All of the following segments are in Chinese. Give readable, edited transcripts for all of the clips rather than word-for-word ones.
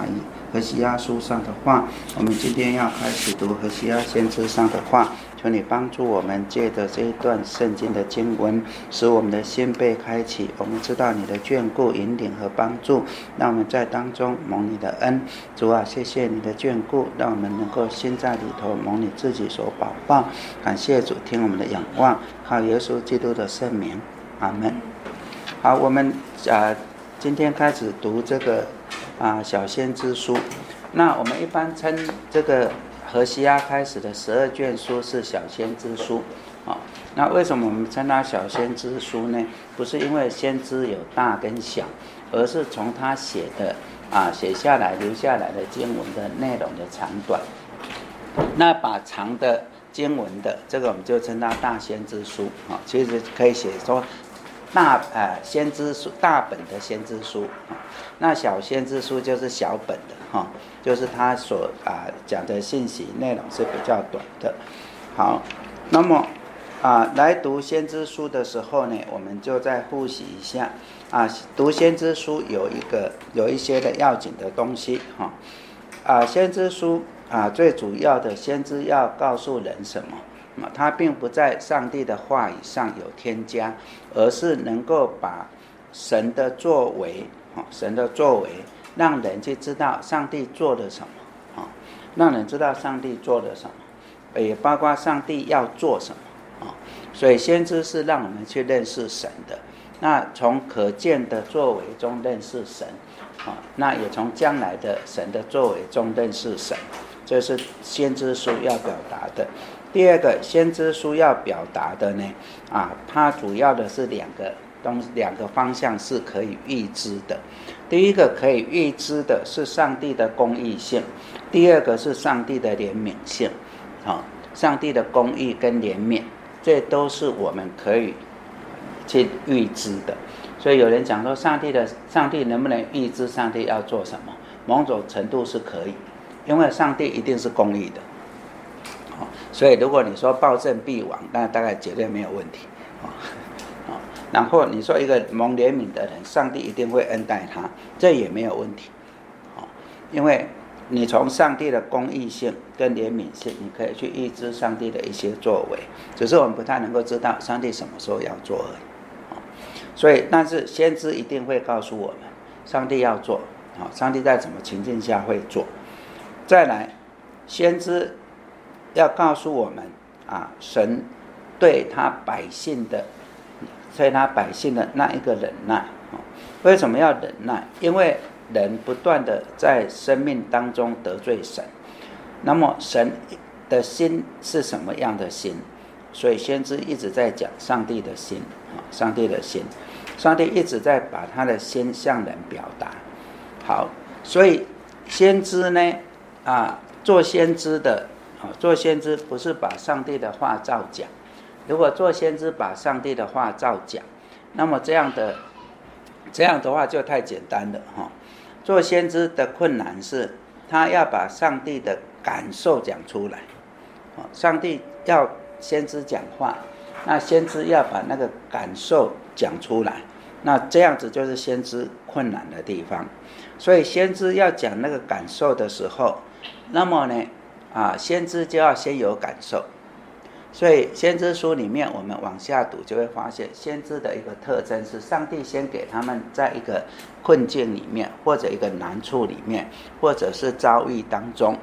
译。何西阿书上的话，我们今天要开始读何西阿先知上的话，求你帮助我们借着这一段圣经的经文，使我们的心被开启，我们知道你的眷顾、引领和帮助，让我们在当中蒙你的恩。主啊，谢谢你的眷顾，让我们能够心在里头蒙你自己所保抱。感谢主，听我们的仰望，靠耶稣基督的圣名，阿们。好，我们今天开始读这个小先知书。那我们一般称这个何西阿开始的12卷书是小先知书。那为什么我们称它小先知书呢？不是因为先知有大跟小，而是从他写的写下来留下来的经文的内容的长短。那把长的经文的这个我们就称它大先知书。其实可以写说先知书，大本的先知书。那小先知书就是小本的，就是他所讲的信息内容是比较短的。好，那么来读先知书的时候呢，我们就再复习一下读先知书有一些的要紧的东西。先知书最主要的，先知要告诉人什么？他并不在上帝的话语上有添加，而是能够把神的作为让人去知道上帝做了什么，让人知道上帝做了什么，也包括上帝要做什么。所以先知是让我们去认识神的，那从可见的作为中认识神，那也从将来的神的作为中认识神，这是先知书要表达的。第二个，先知书要表达的呢，它主要的是两个方向是可以预知的。第一个可以预知的是上帝的公义性，第二个是上帝的怜悯性。上帝的公义跟怜悯，这都是我们可以去预知的。所以有人讲说，上帝能不能预知上帝要做什么？某种程度是可以，因为上帝一定是公义的。所以如果你说暴政必亡，那大概绝对没有问题。然后你说一个蒙怜悯的人，上帝一定会恩待他，这也没有问题。因为你从上帝的公义性跟怜悯性，你可以去预知上帝的一些作为，只是我们不太能够知道上帝什么时候要做而已。所以但是先知一定会告诉我们上帝要做，上帝在什么情境下会做。再来，先知要告诉我们神对他百姓的那一个忍耐。为什么要忍耐？因为人不断的在生命当中得罪神，那么神的心是什么样的心？所以先知一直在讲上帝的心，上帝的心，上帝一直在把他的心向人表达。好，所以先知呢做先知不是把上帝的话照讲。如果做先知把上帝的话照讲，那么这样的话就太简单了。做先知的困难是他要把上帝的感受讲出来。上帝要先知讲话，那先知要把那个感受讲出来，那这样子就是先知困难的地方。所以先知要讲那个感受的时候，那么呢先知就要先有感受。所以先知书里面我们往下读就会发现，先知的一个特征是上帝先给他们在一个困境里面，或者一个难处里面，或者是遭遇当中，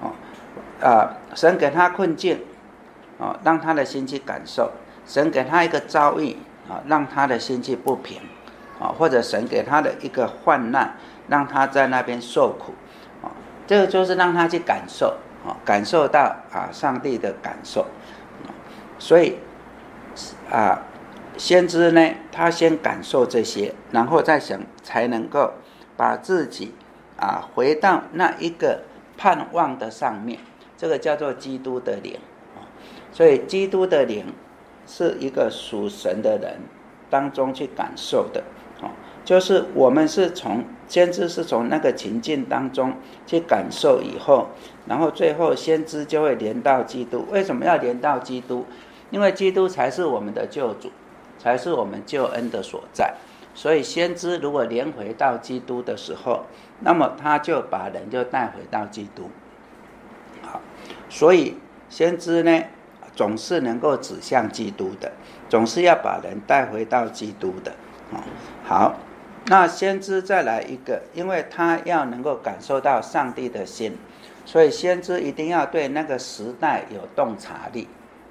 神给他困境，让他的心去感受；神给他一个遭遇，让他的心去不平，或者神给他的一个患难，让他在那边受苦，这个就是让他去感受，感受到上帝的感受。所以先知呢，他先感受这些，然后再想，才能够把自己回到那一个盼望的上面，这个叫做基督的灵。所以基督的灵是一个属神的人当中去感受的，就是我们是先知是从那个情境当中去感受以后，然后最后先知就会连到基督。为什么要连到基督？因为基督才是我们的救主，才是我们救恩的所在。 所以先知如果连回到基督的时候，那么他就把人就带回到基督。好，所以先知呢总是能够指向基督的，总是要把人带回到基督的。好，那先知再来一个，因为他要能够感受到上帝的心，所以先知一定要对那个时代有洞察力，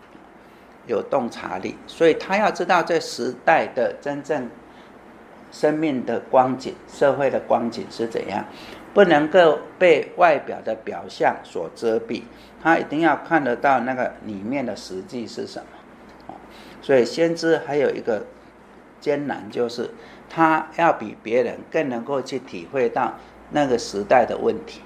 所以他要知道这时代的真正生命的光景，社会的光景是怎样，不能够被外表的表象所遮蔽，他一定要看得到那个里面的实际是什么。所以先知还有一个艰难，就是他要比别人更能够去体会到那个时代的问题。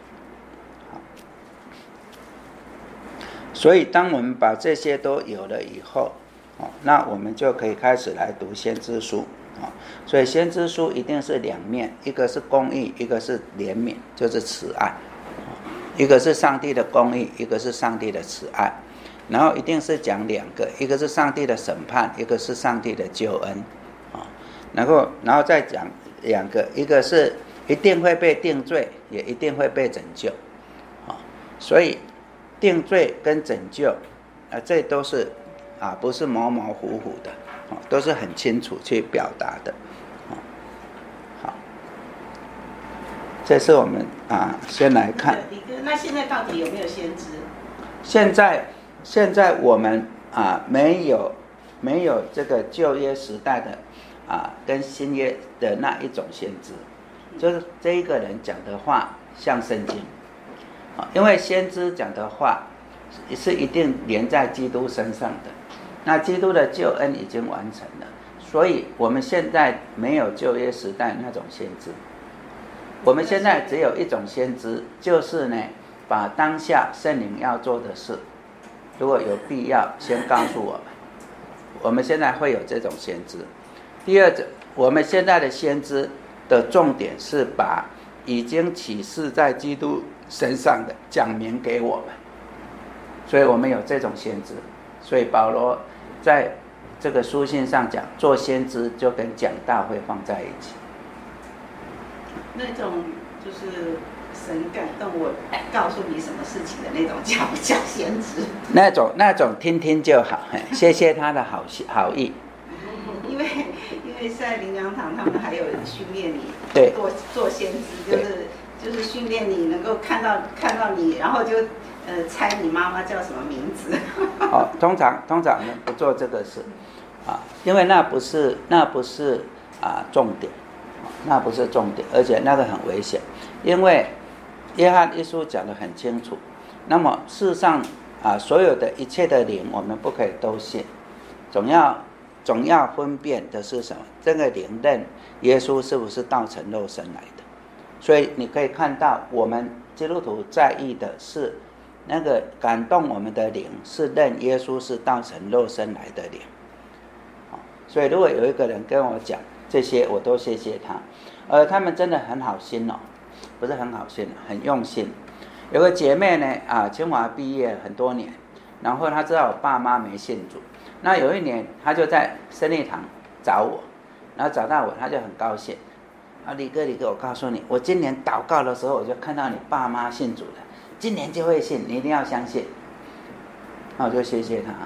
所以当我们把这些都有了以后，那我们就可以开始来读先知书。所以先知书一定是两面，一个是公义，一个是怜悯，就是慈爱。一个是上帝的公义，一个是上帝的慈爱，然后一定是讲两个，一个是上帝的审判，一个是上帝的救恩。然后再讲两个，一个是一定会被定罪，也一定会被拯救。所以定罪跟拯救，这都是不是模模糊糊的，都是很清楚去表达的。好，这是我们先来看。 那现在到底有没有先知？ 现在我们没有这个旧约时代的跟新约的那一种先知，就是这一个人讲的话像圣经。因为先知讲的话是一定连在基督身上的，那基督的救恩已经完成了，所以我们现在没有旧约时代那种先知，我们现在只有一种先知，就是呢把当下圣灵要做的事，如果有必要先告诉我们，我们现在会有这种先知。第二种，我们现在的先知的重点是把已经启示在基督身上的讲明给我们，所以我们有这种先知。所以保罗在这个书信上讲，做先知就跟讲道会放在一起。 那种就是神感动我告诉你什么事情的那种叫不叫先知？ 那种听听就好，谢谢他的好意。 因为在灵粮堂他们还有训练你做先知，就是训练你能够看到你，然后就猜你妈妈叫什么名字。 通常我们不做这个事因为那不是重点，那不是重点，而且那个很危险。因为约翰一书讲得很清楚，那么事实上所有的一切的灵我们不可以都信，总要分辨的是什么？这个灵认耶稣是不是道成肉身来的？所以你可以看到，我们基督徒在意的是那个感动我们的灵，是认耶稣是道成肉身来的灵。所以如果有一个人跟我讲这些，我都谢谢他。他们真的很好心不是很好心，很用心。有个姐妹呢清华毕业很多年，然后她知道我爸妈没信主，那有一年她就在圣礼堂找我，然后找到我，她就很高兴。李哥，我告诉你，我今年祷告的时候，我就看到你爸妈信主了，今年就会信，你一定要相信。那我就谢谢他。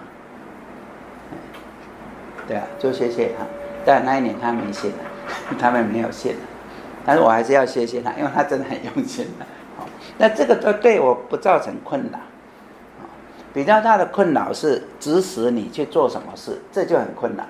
对就谢谢他。但那一年他没信了，他们没有信了，但是我还是要谢谢他，因为他真的很用心的。那这个都对我不造成困扰。比较大的困扰是指使你去做什么事，这就很困扰。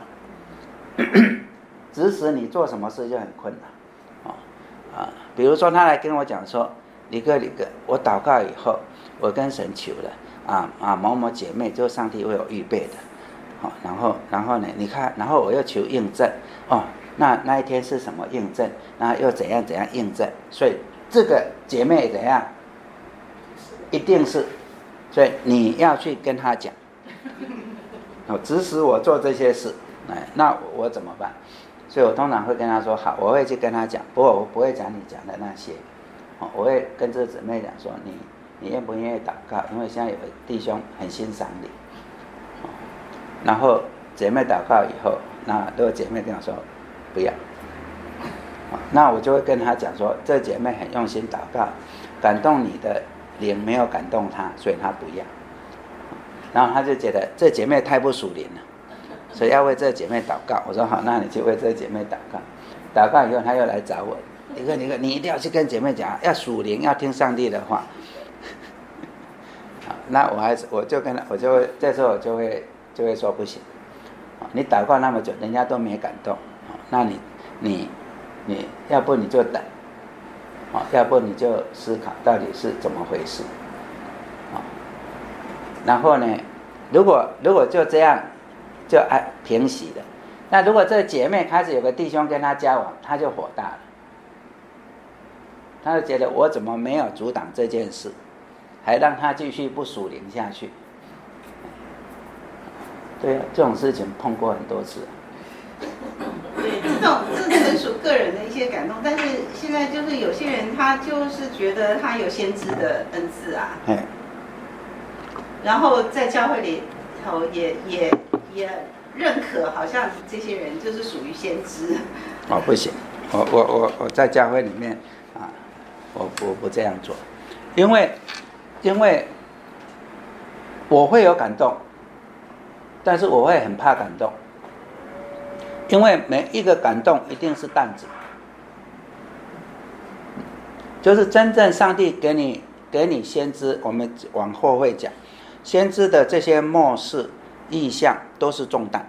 指使你做什么事就很困扰。比如说他来跟我讲说，李哥，我祷告以后，我跟神求了某某姐妹，就上帝为我预备的。然后呢，你看，然后我又求印证那一天是什么印证，然后又怎样印证，所以这个姐妹怎样，一定是，所以你要去跟她讲，指使我做这些事，那我怎么办？所以我通常会跟她说好，我会去跟她讲，不过我不会讲你讲的那些，我会跟这姊妹讲说，你愿不愿意祷告？因为现在有个弟兄很欣赏你。然后姐妹祷告以后，那如果姐妹跟我说不要， 那我就会跟他讲说，这姐妹很用心祷告，感动你的灵没有感动她，所以她不要。然后他就觉得这姐妹太不属灵了，所以要为这姐妹祷告。我说好，那你去为这姐妹祷告。祷告以后，他又来找我，你一定要去跟姐妹讲，要属灵，要听上帝的话。那我就会这时候我就会说不行，你祷告那么久，人家都没感动，那你要不你就等，要不你就思考到底是怎么回事。然后呢，如果就这样就平息了，那如果这姐妹开始有个弟兄跟她交往，她就火大了，她就觉得我怎么没有阻挡这件事，还让她继续不属灵下去。对啊，这种事情碰过很多次。 对，这纯属个人的一些感动，但是现在就是有些人他就是觉得他有先知的恩赐啊。然后在教会里头也认可，好像这些人就是属于先知。 不行，我在教会里面啊，我不这样做，因为我会有感动，但是我会很怕感动，因为每一个感动一定是担子，就是真正上帝给你先知，我们往后会讲。先知的这些默示意象都是重担，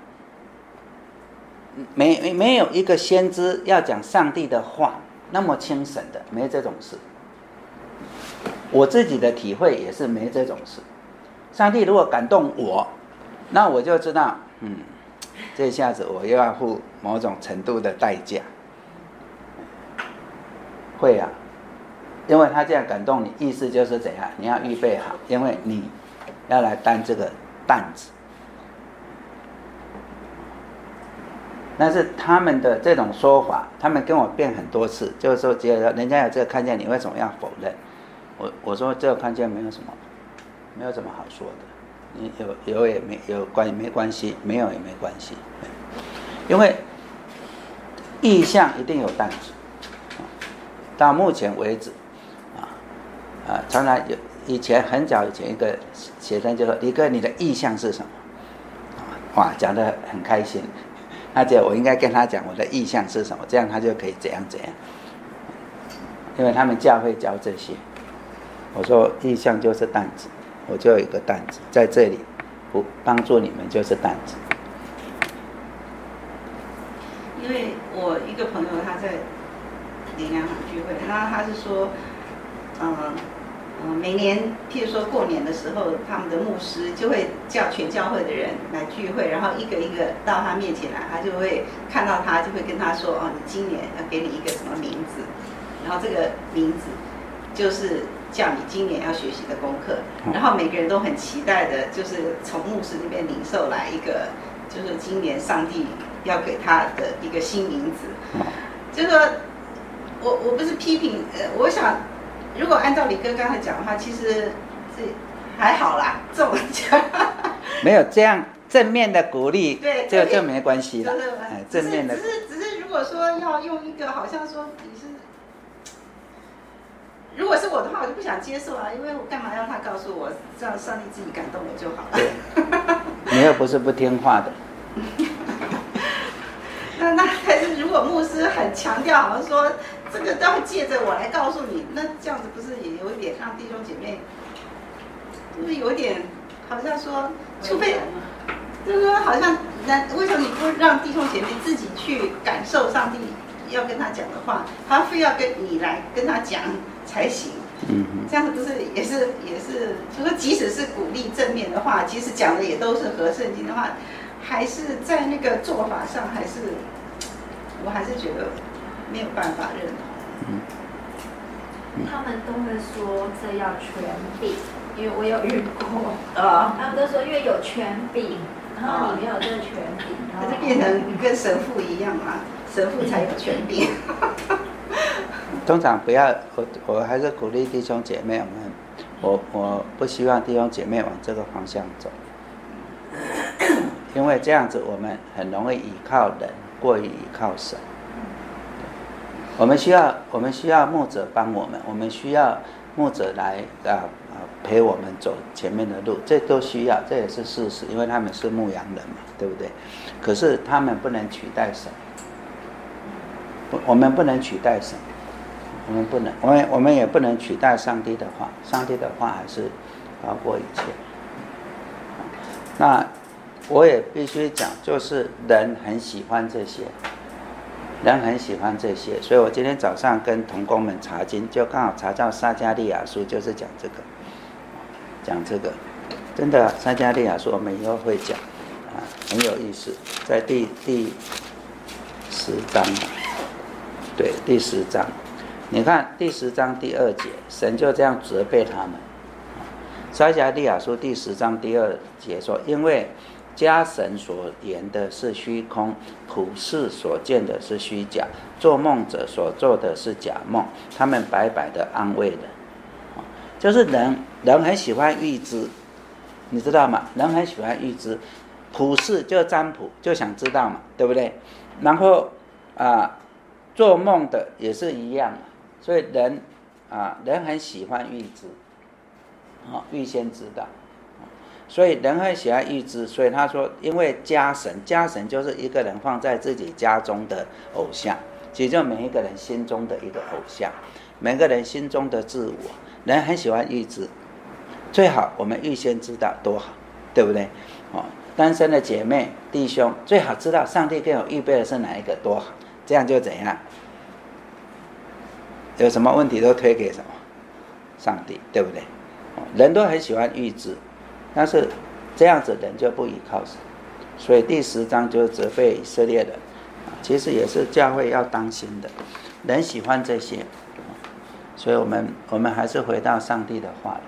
没有一个先知要讲上帝的话那么轻省的，没这种事。我自己的体会也是没这种事。上帝如果感动我，那我就知道，这下子我又要付某种程度的代价。会啊，因为他这样感动你，意思就是怎样，你要预备好，因为你要来担这个担子。但是他们的这种说法，他们跟我辩很多次，就是说觉得人家有这个看见，你为什么要否认？我说这个看见没有什么好说的，你有也没关系，没有也没关系，因为意象一定有担子。到目前为止，常常以前很早以前一个学生就说：“李哥，你的意象是什么？”哇，讲得很开心。他觉得我应该跟他讲我的意象是什么，这样他就可以怎样怎样。因为他们教会教这些，我说意象就是担子，我就有一个担子在这里，帮助你们就是担子。 因为我一个朋友他在灵粮堂聚会，那他是说，每年譬如说过年的时候，他们的牧师就会叫全教会的人来聚会，然后一个一个到他面前来，他就会看到他，就会跟他说：“哦，你今年要给你一个什么名字，然后这个名字就是叫你今年要学习的功课。”然后每个人都很期待的，就是从牧师那边领受来一个，就是今年上帝要给他的一个新名字。就说我不是批评，我想。如果按照李哥刚才讲的话，其实这还好啦，这种讲没有这样正面的鼓励， 对， 就没关系了。正面的， 只是如果说要用一个好像说你是，如果是我的话，我就不想接受啊，因为我干嘛要他告诉我，让上帝自己感动我就好了。 你又不是不听话的。 那但是如果牧师很强调，好像说这个都要借着我来告诉你，那这样子不是也有一点让弟兄姐妹，就是有点好像说，除非就是说好像为什么你不让弟兄姐妹自己去感受上帝要跟他讲的话，他非要跟你来跟他讲才行？这样子不是也是，就说即使是鼓励正面的话，即使讲的也都是合圣经的话，还是在那个做法上，我还是觉得没有办法认同。 他们都会说这要权柄，因为我有遇过，他们都说因为有权柄，然后你没有这个权柄， 可是变成跟神父一样嘛，神父才有权柄。 通常不要，我还是鼓励弟兄姐妹们，我不希望弟兄姐妹往这个方向走，因为这样子我们很容易依靠人，过于依靠神。 我们需要牧者帮我们，我们需要牧者来陪我们走前面的路，这都需要，这也是事实，因为他们是牧羊人嘛，对不对？可是他们不能取代神，我们不能取代神，我们也不能取代上帝的话，上帝的话还是高过一切。那我也必须讲，就是人很喜欢这些，人很喜欢这些，所以我今天早上跟同工们查经，就刚好查到撒迦利亚书，就是讲这个，真的撒迦利亚书我们以后会讲很有意思，在第10章，对，第10章，你看第10章第2节，神就这样责备他们。撒迦利亚书第10章第2节说，因为家神所言的是虚空，普世所见的是虚假，做梦者所做的是假梦，他们白白的安慰人。就是人很喜欢预知，你知道吗？人很喜欢预知，普世就占卜，就想知道嘛，对不对？然后做梦的也是一样嘛，所以人很喜欢预知，预先知道，所以人很喜欢预知，所以他说，因为家神就是一个人放在自己家中的偶像，其实就每一个人心中的一个偶像，每个人心中的自我，人很喜欢预知，最好我们预先知道多好，对不对？单身的姐妹弟兄最好知道上帝给我预备的是哪一个多好，这样就怎样，有什么问题都推给什么上帝，对不对？人都很喜欢预知，但是这样子人就不依靠神，所以第10章就是责备以色列人，其实也是教会要当心的，人喜欢这些，所以我们还是回到上帝的话来。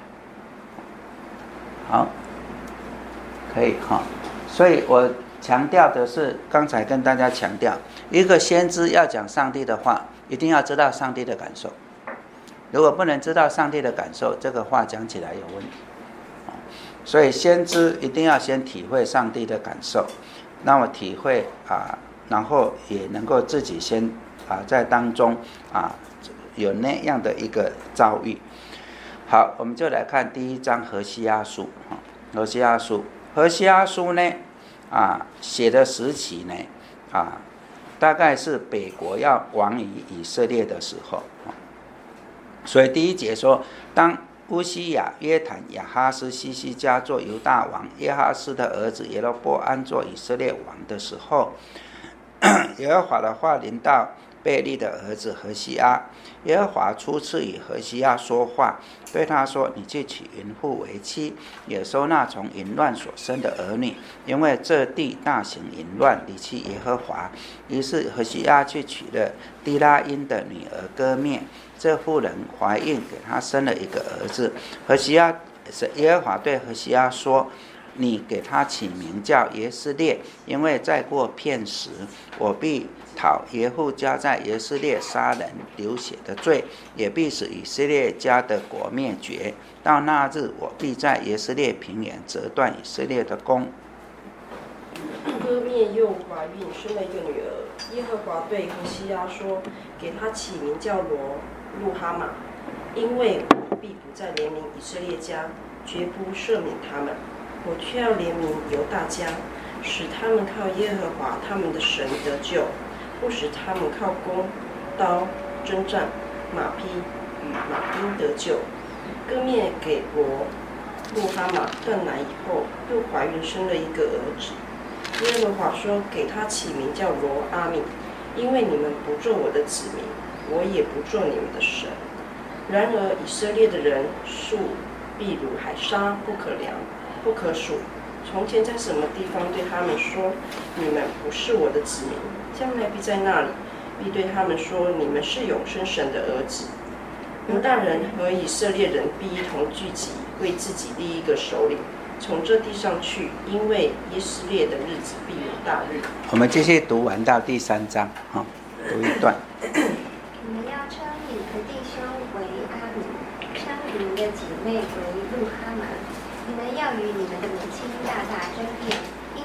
好，可以哈。所以我强调的是，刚才跟大家强调，一个先知要讲上帝的话，一定要知道上帝的感受。如果不能知道上帝的感受，这个话讲起来有问题。所以先知一定要先体会上帝的感受，那么体会然后也能够自己先在当中有那样的一个遭遇。好，我们就来看第1章何西阿书。何西阿书呢写的时期呢大概是北国要亡于以色列的时候。所以第1节说，当乌西雅、约坦、亚哈斯、西西家做犹大王，耶哈斯的儿子耶罗波安做以色列王的时候，耶和华的话临到贝利的儿子何西阿。耶和华初次与何西阿说话，对他说，你去娶淫妇为妻，也收纳从淫乱所生的儿女，因为这地大行淫乱，离弃耶和华。于是何西阿去娶了低拉因的女儿歌灭，这妇人怀孕，给他生了一个儿子。耶和华对何西阿说，你给他起名叫耶斯列，因为再过片时，我必讨耶户家在耶斯列杀人流血的罪，也必使以色列家的国灭绝。到那日，我必在耶斯列平原折断以色列的弓。 歌灭又怀孕，生了一个女儿。耶和华对何西阿说，给他起名叫路哈玛，因为我必不再怜悯以色列家，绝不赦免他们，我却要怜悯犹大家，使他们靠耶和华他们的神得救，不使他们靠弓、刀、征战、马兵得救。歌灭给路哈玛断奶以后，又怀孕生了一个儿子。耶和华说，给他起名叫罗阿米，因为你们不做我的子民，我也不做你们的神。然而以色列的人数必如海沙，不可量，不可数。从前在什么地方对他们说，你们不是我的子民，将来必在那里，必对他们说，你们是永生神的儿子。犹大人和以色列人必一同聚集，为自己立一个首领，从这地上去，因为耶斯列的日子必有大日。 我们继续读完到第3章，读一段。 你们要称你的弟兄为阿米，称你们的姐妹为路哈玛。你们要与你们的母亲大大争辩，因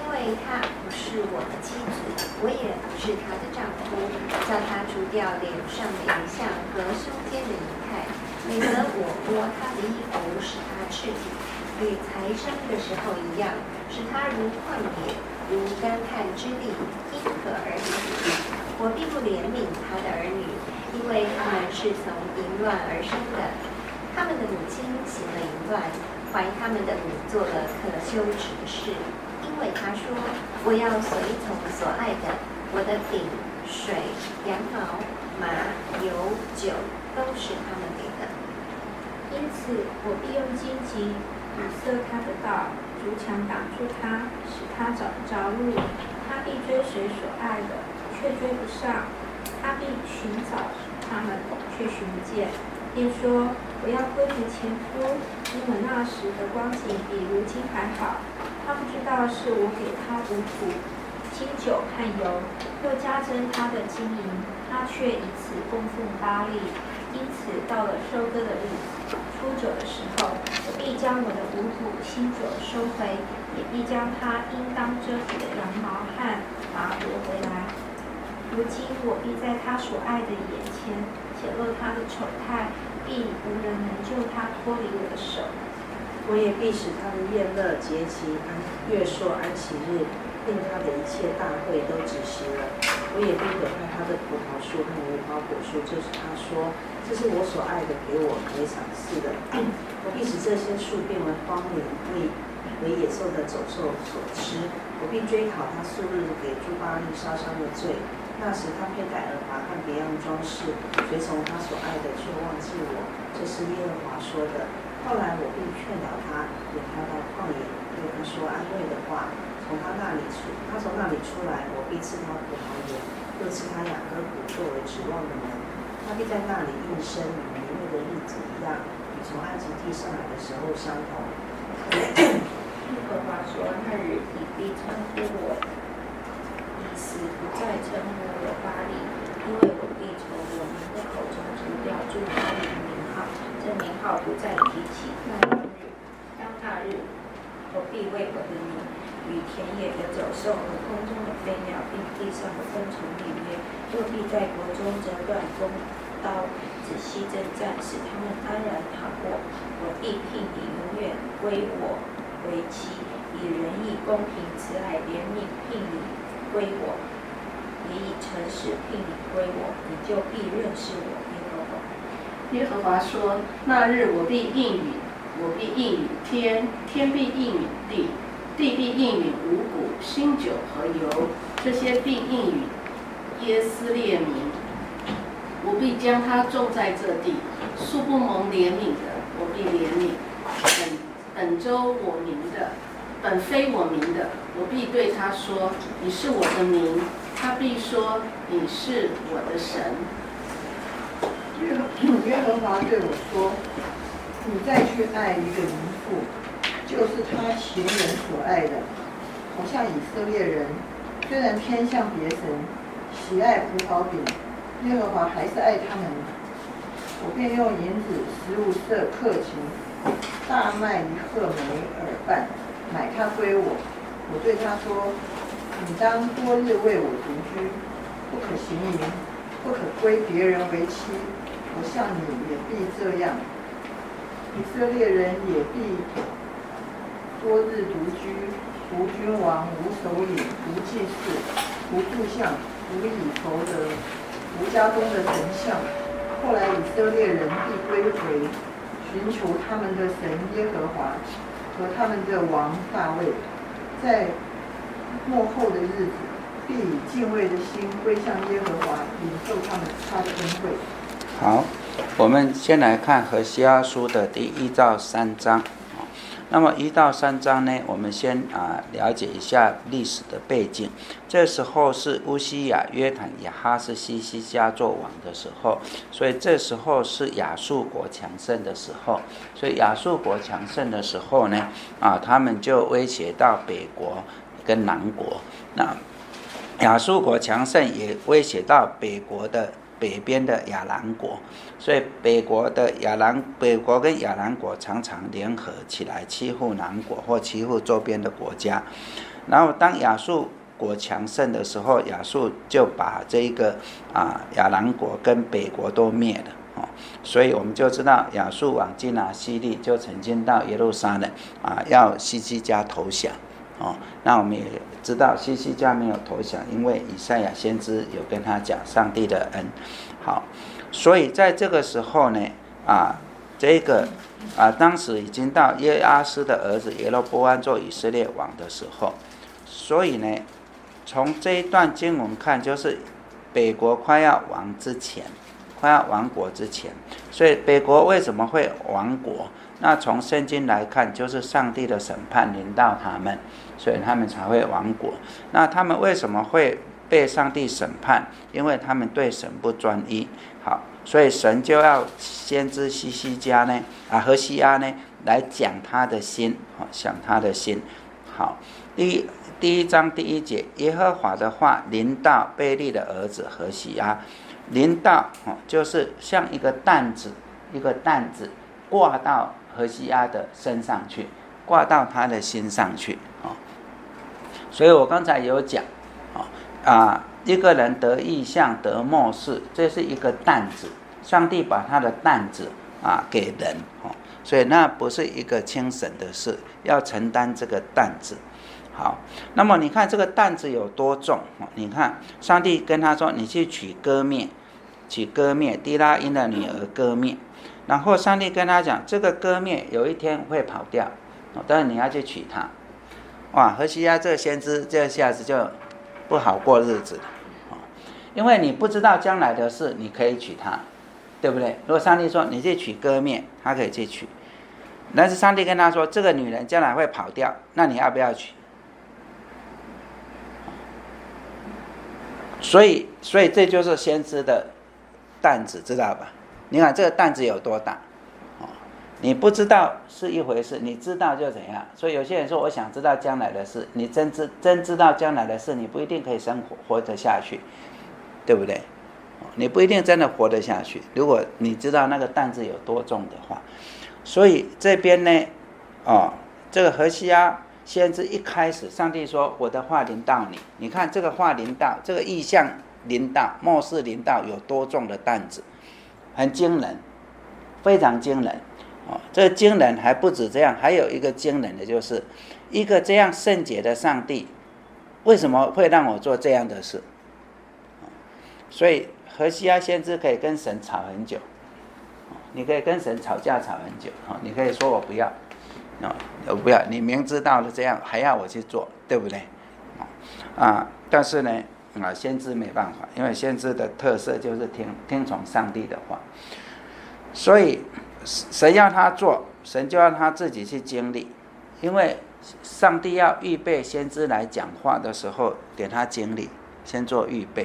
为她不是我的妻子，我也不是她的丈夫，叫她除掉脸上的影像和胸间的仪态，免得我剥她的衣服，使她赤体，与才生的时候一样，使她如旷野，如干旱之地，因可而死。我并不怜悯她的儿女，因为他们是从淫乱而生的，他们的母亲行了淫乱，怀他们的母做了可羞耻的事。因为他说，我要随从所爱的，我的饼、水、羊毛、麻、油、酒都是他们给的。 因此，我必用荆棘堵塞他的道，筑墙挡住他，使他找不着路。他必追随所爱的，却追不上；他必寻找他们，却寻不见。便说：我要归回前夫，因为那时的光景比如今还好。他不知道是我给他五谷、清酒和油，又加增他的金银，他却以此供奉巴力。因此，到了收割的日子，初九的时候，我必将我的五谷、新酒收回，也必将他应当遮蔽的羊毛和麻夺回来。如今，我必在他所爱的眼前显露他的丑态，必无人能救他脱离我的手。 我也必使他的宴乐、节期、月朔、安息日，令他的一切大会都执行了。我也必毁坏他的葡萄树和无花果树，就是他说，这是我所爱的，给我为赏赐的。我必使这些树变为荒林，为野兽的走兽所吃。我必追讨他素日给诸巴力烧伤的罪。那时他佩戴耳环和别样装饰，随从他所爱的，却忘记我。这是耶和华说的。后来我必劝导他，引他到旷野，对他说安慰的话。他从那里出来，我必赐他葡萄园，又赐他雅各谷作为指望的门。他必在那里应生，与弥勒的日子一样，与从埃及地上来的时候相同。 耶和华说：那日你必称呼我以此，不再称呼我巴力，因为我必从我们的口中除掉诸巴力的名号，这名号不再提起。当那日，我必为我的名与田野的走兽和空中的飞鸟，并地上的昆虫立约，又必在国中折断弓刀，仔细征战，使他们安然逃过。我必聘你永远归我为妻，以仁义、公平、慈爱、怜悯聘你归我，也以诚实聘你归我，你就必认识我耶和华。 耶和华说：那日我必应允，我必应允天，天必应允地，地必应允五谷、新酒和油，这些必应允耶斯列民。我必将他种在这地，素不蒙怜悯的，我必怜悯；本州我民的，本非我民的，我必对他说：你是我的民。他必说：你是我的神。 耶和华对我说：你再去爱一个淫妇，就是他情人所爱的，好像以色列人虽然偏向别神，喜爱葡萄饼，耶和华还是爱他们。我便用银子15舍克勤，大麦1赫梅耳半，买他归我。我对他说：你当多日为我独居，不可行淫，不可归别人为妻。我向你也必这样。以色列人也必多日独居，无君王，无首领，无祭司，无柱像，无以头的，无家中的神像。后来以色列人必归回，寻求他们的神耶和华和他们的王大卫，在末后的日子，必以敬畏的心归向耶和华，领受他的恩惠。 好，我们先来看何西阿书的第1到3章。那么1到3章呢，我们先了解一下历史的背景。这时候是乌西雅、约坦、亚哈斯西西家做王的时候，所以这时候是亚述国强盛的时候。所以亚述国强盛的时候呢，他们就威胁到北国跟南国。那亚述国强盛也威胁到北国的北边的亚兰国，所以北国跟亚兰国常常联合起来欺负南国或欺负周边的国家。 然后当亚述国强盛的时候，亚述就把这个亚兰国跟北国都灭了。所以我们就知道亚述王基拿西利就曾经到耶路撒冷要西西家投降。那我们也知道西西家没有投降，因为以赛亚先知有跟他讲上帝的恩。好，所以在这个时候呢，这个当时已经到耶阿斯的儿子耶罗波安做以色列王的时候，所以呢，从这一段经文看，就是北国快要亡之前，快要亡国之前。所以北国为什么会亡国？那从圣经来看，就是上帝的审判临到他们，所以他们才会亡国。那他们为什么会被上帝审判？因为他们对神不专一。好，所以神就要先知西西家呢，何西阿呢，来讲他的心，想他的心。好，第一章第1节，耶和华的话临到贝利的儿子何西阿，临到就是像一个担子挂到何西阿的身上去，挂到他的心上去。所以我刚才有讲一个人得异象得默示，这是一个担子，上帝把他的担子给人，所以那不是一个轻省的事，要承担这个担子。好，那么你看这个担子有多重？你看上帝跟他说，你去娶歌灭低拉因的女儿歌灭。然后上帝跟他讲，这个歌灭有一天会跑掉，但是你要去娶她。哇，何西阿这个先知这下子就不好过日子了，因为你不知道将来的事，你可以娶她，对不对？如果上帝说你去娶歌灭，他可以去娶，但是上帝跟他说这个女人将来会跑掉，那你要不要娶？所以这就是先知的担子，知道吧？你看这个担子有多大，你不知道是一回事，你知道就怎样。所以有些人说我想知道将来的事，你真知道将来的事，你不一定可以活得下去，对不对？你不一定真的活得下去，如果你知道那个担子有多重的话。所以这边呢这个何西阿先知一开始上帝说我的话临到你，你看这个话临到，这个意象临到，默示临到，有多重的担子，很惊人，非常惊人。这个惊人还不止这样，还有一个惊人的就是一个这样圣洁的上帝为什么会让我做这样的事。所以何西阿先知可以跟神吵很久，你可以跟神吵架吵很久，你可以说我不要，我不要，你明知道了这样还要我去做，对不对？但是呢先知没办法，因为先知的特色就是听从上帝的话，所以神要他做，神就让他自己去经历，因为上帝要预备先知来讲话的时候给他经历，先做预备。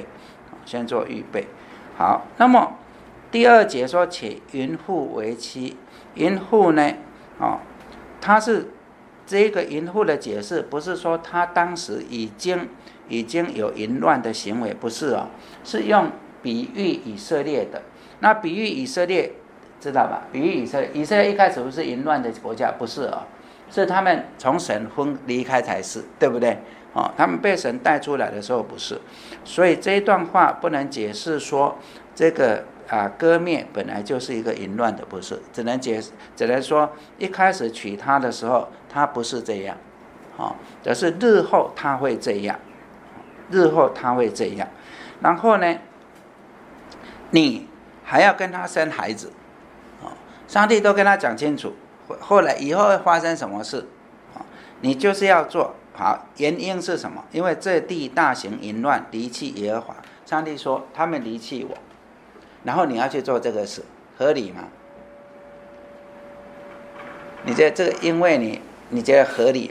好，那么第2节说且淫妇为妻，淫妇呢他是这个淫妇的解释，不是说他当时已经有淫乱的行为，不是是用比喻以色列的。那比喻以色列知道吧？比喻以色列一开始不是淫乱的国家，不是是他们从神离开才是，对不对？他们被神带出来的时候不是。所以这一段话不能解释说这个歌灭本来就是一个淫乱的，不是，只能说一开始娶她的时候她不是这样，只是日后她会这样，然后呢你还要跟她生孩子，上帝都跟他讲清楚，后来以后会发生什么事，你就是要做好。原因是什么？因为这地大行淫乱，离弃耶和华。上帝说他们离弃我，然后你要去做这个事，合理吗？你觉得这个因为你觉得合理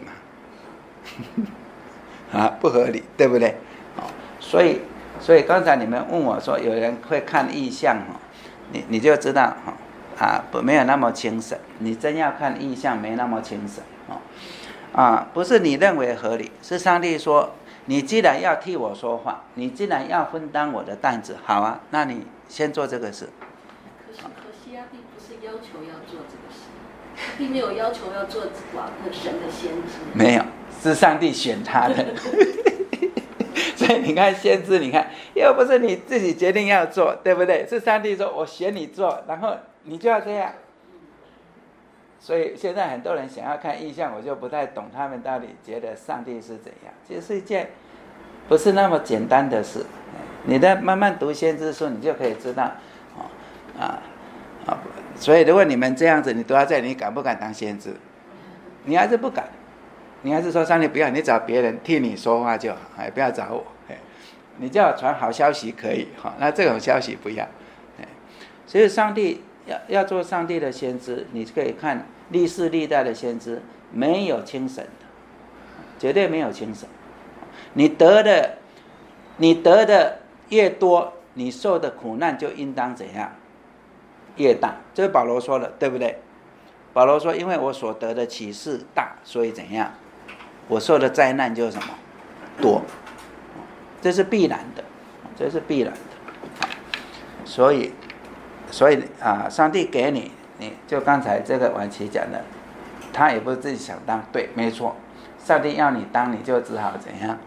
吗？不合理，对不对？所以刚才你们问我说有人会看异象，你就知道没有那么轻省。你真要看异象没那么轻省不是你认为合理，是上帝说你既然要替我说话，你既然要分担我的担子，好啊，那你先做这个事。 可是何西阿并不是要求要做这个事，并没有要求要做神的先知。 没有， 是上帝选他的。所以你看先知，你看又不是你自己决定要做，对不对？是上帝说我选你做，然后你就要这样。所以现在很多人想要看异象，我就不太懂他们到底觉得上帝是怎样。其实是一件不是那么简单的事。你在慢慢读先知书，你就可以知道。所以如果你们这样子，你读到这里，你敢不敢当先知？你还是不敢，你还是说上帝不要，你找别人替你说话就好，不要找我。你叫我传好消息可以，那这种消息不要。所以上帝要做上帝的先知，你可以看历世历代的先知，没有轻省的，绝对没有轻省。你得的越多，你受的苦难就应当怎样？越大。这是保罗说的，对不对？保罗说，因为我所得的启示大，所以怎样？我受的灾难就是什么？多。这是必然的，这是必然的。所以上帝给你就刚才这个婉琪讲的，他也不是自己想当，对，没错，上帝要你当，你就只好怎样？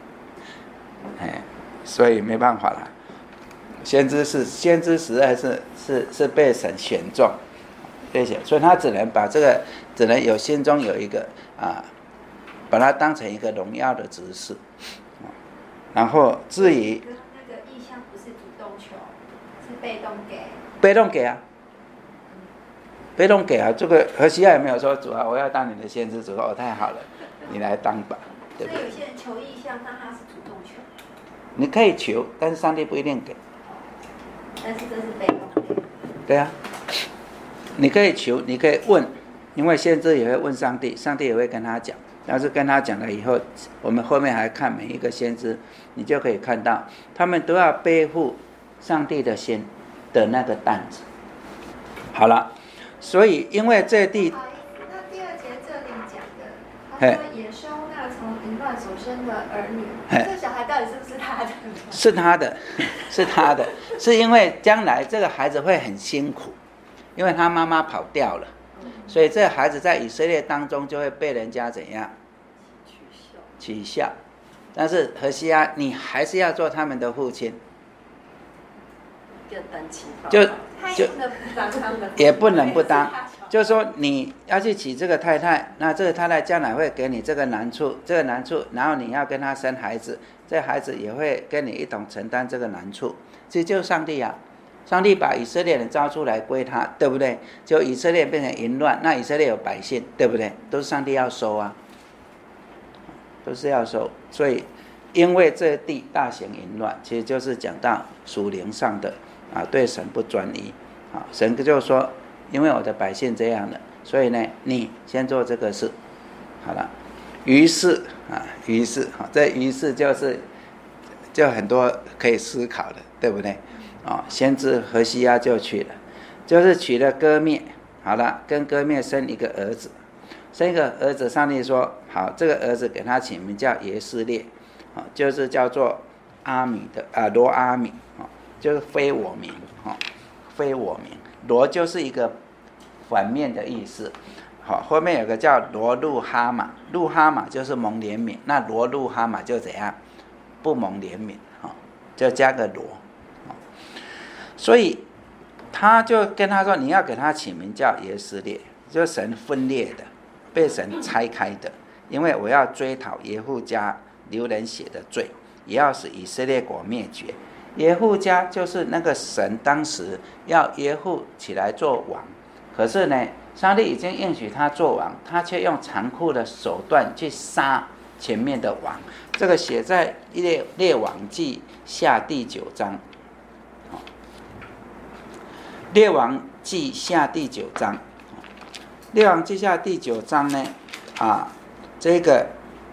所以没办法了。先知实在是被神选中，所以他只能有心中有一个把它当成一个荣耀的执事。然后至于那个意向不是主动求，是被动给。 被动给啊，被动给啊。这个何西阿也没有说主啊，我要当你的先知。主说太好了，你来当吧，对不对？ 所以有些人求意向，但他是主动求。 你可以求，但是上帝不一定给。 但是这是被动给。 对啊，你可以求，你可以问，因为先知也会问上帝，上帝也会跟他讲。但是跟他讲了以后，我们后面还看每一个先知，你就可以看到他们都要背负上帝的心的那个担子。好了，所以因为这地， 不好意思，那第二节这里讲的，他说也收纳从淫乱所生的儿女，这个小孩到底是不是他的？ 是他的，是他的，是因为将来这个孩子会很辛苦，因为他妈妈跑掉了。所以这孩子在以色列当中就会被人家怎样取笑，但是何西阿，你还是要做他们的父亲，就也不能不当。就是说你要去娶这个太太，那这个太太将来会给你这个难处，然后你要跟他生孩子，这孩子也会跟你一同承担这个难处。这就是上帝啊。上帝把以色列人招出来归他，对不对？就以色列变成淫乱，那以色列有百姓，对不对？都是上帝要收啊，都是要收。所以因为这地大行淫乱，其实就是讲到属灵上的对神不专一。神就说，因为我的百姓这样的，所以呢，你先做这个事。好了，于是这于是就很多可以思考的，对不对？先知何西阿就娶了，就是娶了歌灭。好了，跟歌灭生一个儿子，上帝说好，这个儿子给他起名叫耶斯列，就是叫做阿米的罗阿米，就是非我名，非我名。罗就是一个反面的意思。好，后面有个叫罗路哈马，路哈马就是蒙怜悯，那罗路哈马就怎样？不蒙怜悯，就加个罗。所以他就跟他说，你要给他起名叫耶斯列，就是神分裂的，被神拆开的，因为我要追讨耶户家流人血的罪，也要使以色列国灭绝。耶户家就是那个神当时要耶户起来做王，可是呢，上帝已经应许他做王，他却用残酷的手段去杀前面的王。这个写在列王记下第9章。列王记下第9章，列王记下第9章呢，这个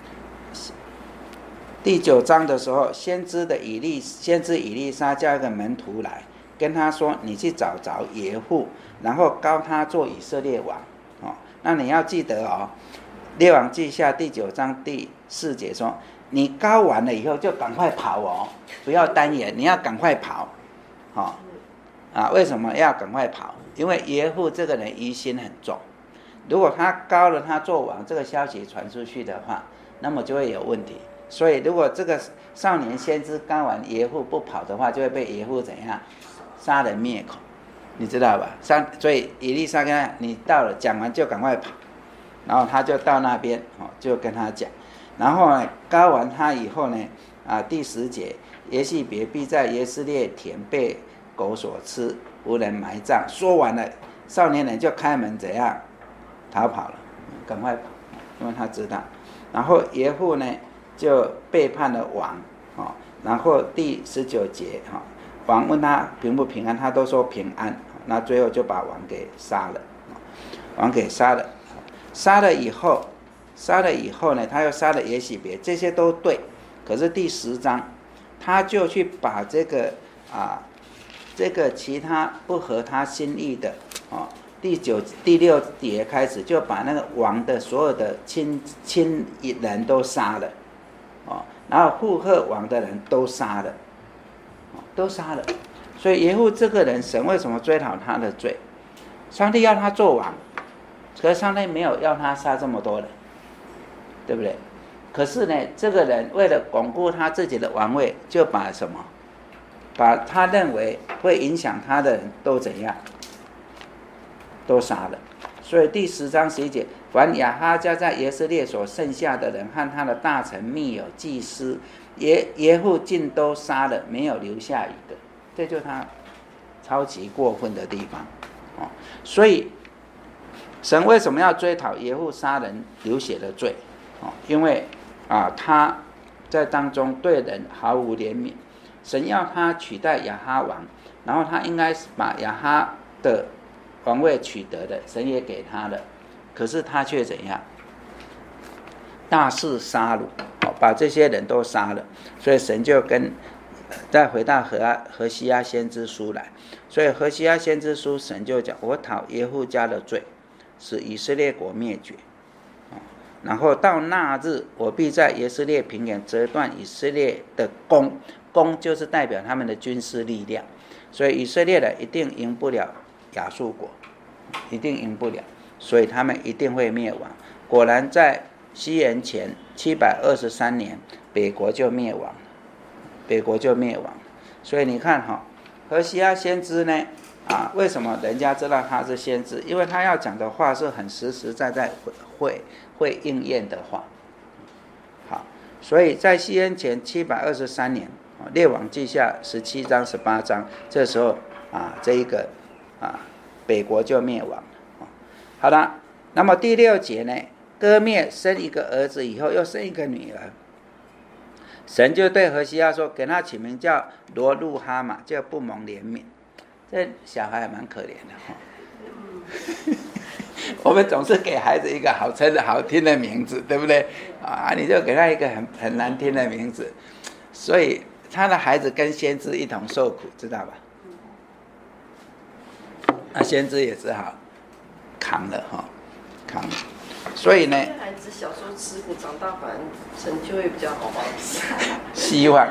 第9章的时候，先知以利沙叫一个门徒来，跟他说：“你去找耶户，然后膏他做以色列王。”那你要记得哦，列王记下第9章第4节说：“你膏完了以后就赶快跑哦，不要单言，你要赶快跑。”为什么要赶快跑？因为耶户这个人疑心很重，如果他膏了他做王，这个消息传出去的话， 那么就会有问题。所以如果这个少年先知刚完耶户不跑的话，就会被耶户怎样杀人灭口，你知道吧？所以以利沙跟他你到了，讲完就赶快跑，然后他就到那边就跟他讲，然后呢告完他以后呢第10节，耶洗别必在耶斯列田被狗所吃，无人埋葬。说完了，少年人就开门怎样逃跑了，赶快跑，因为他知道。然后耶户呢就背叛了王，然后第19节，王问他平不平安，他都说平安，那最后就把王给杀了，杀了以后呢，他又杀了耶洗别，这些都对。可是第10章，他就去把这个其他不合他心意的第6节开始就把那个王的所有的亲人都杀了，然后附和王的人都杀了，所以耶户这个人，神为什么追讨他的罪？上帝要他做王，可是上帝没有要他杀这么多人，对不对？可是呢，这个人为了巩固他自己的王位，就把什么？把他认为会影响他的人都怎样？都杀了。所以第10章11节，凡亚哈家在耶斯列所剩下的人和他的大臣、密友、祭司，耶户尽都杀了，没有留下一个。这就是他超级过分的地方。所以神为什么要追讨耶户杀人流血的罪？因为他在当中对人毫无怜悯。神要他取代亚哈王，然后他应该把亚哈的王位取得的，神也给他了，可是他却怎样？大肆杀戮，把这些人都杀了。所以神就再回到何西阿先知书来，所以何西阿先知书神就讲，我讨耶户家的罪，使以色列国灭绝。然后到那日，我必在耶斯列平原折断以色列的弓就是代表他们的军事力量，所以以色列人一定赢不了亚述国，一定赢不了，所以他们一定会灭亡。果然在西元前723年，北国就灭亡。所以你看何西阿先知呢为什么人家知道他是先知？因为他要讲的话是很实实在在会应验的话。好，所以在西元前723年，列王记下17章18章，这时候这一个北国就灭亡了。好了，那么第6节呢，歌灭生一个儿子以后，又生一个女儿。神就对何西阿说，给他起名叫罗路哈玛，就不蒙怜悯。这小孩还蛮可怜的我们总是给孩子一个好听的名字，对不对你就给他一个很难听的名字，所以他的孩子跟先知一同受苦，知道吧？先知也只好扛了。所以呢， 孩子小时候吃苦，长大反而成就会比较好吧？ 希望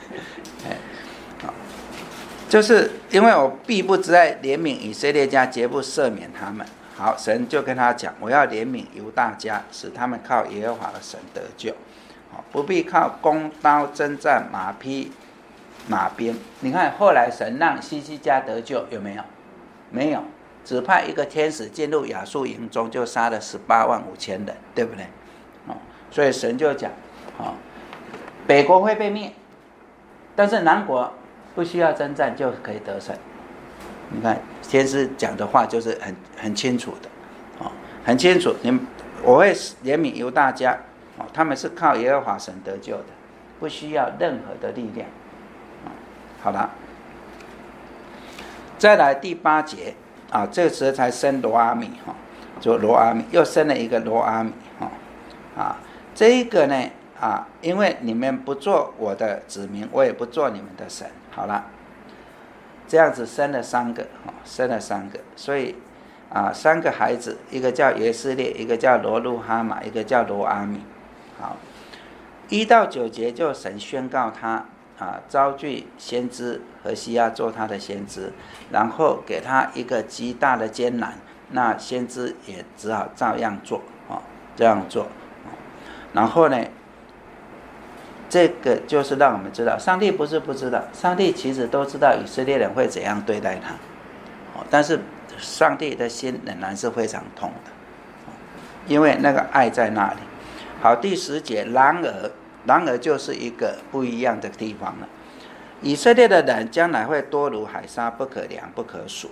就是因为我必不再怜悯以色列家，绝不赦免他们。好，神就跟他讲，我要怜悯犹大家，使他们靠耶和华的神得救，不必靠弓刀征战、马匹马兵。你看后来神让西西家得救，有没有？没有，只派一个天使进入亚述营中，就杀了185000人，对不对？所以神就讲北国会被灭，但是南国不需要征战就可以得胜。你看先知讲的话就是很清楚的很清楚。我会怜悯犹大家他们是靠耶和华神得救的，不需要任何的力量好了，再来第8节这个时候才生罗阿米就罗阿米又生了一个罗阿米这一个呢因为你们不做我的子民，我也不做你们的神。好了，这样子生了3个所以3个孩子，一个叫耶斯列，一个叫罗路哈玛，一个叫罗阿米。好，1到9节就神宣告他招聚先知何西阿做他的先知，然后给他一个极大的艰难，那先知也只好照样做这样做。 然后呢，这个就是让我们知道，上帝不是不知道，上帝其实都知道以色列人会怎样对待他，但是上帝的心仍然是非常痛的，因为那个爱在那里。好，第10节，然而就是一个不一样的地方了。以色列的人将来会多如海沙，不可量不可数。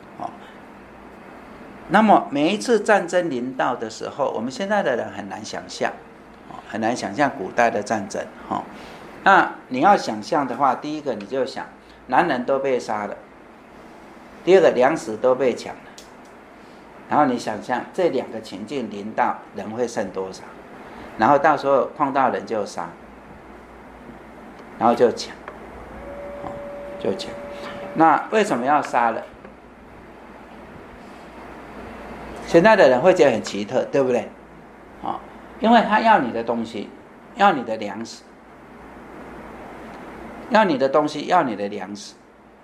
那么每一次战争临到的时候，我们现在的人很难想象，很难想象古代的战争。那你要想象的话，第一个你就想，男人都被杀了，第二个粮食都被抢了，然后你想象这2个情境临到，人会剩多少？然后到时候碰到人就杀，然后就抢，就抢。那为什么要杀人？现在的人会觉得很奇特，对不对？因为他要你的东西，要你的粮食，要你的东西，要你的粮食，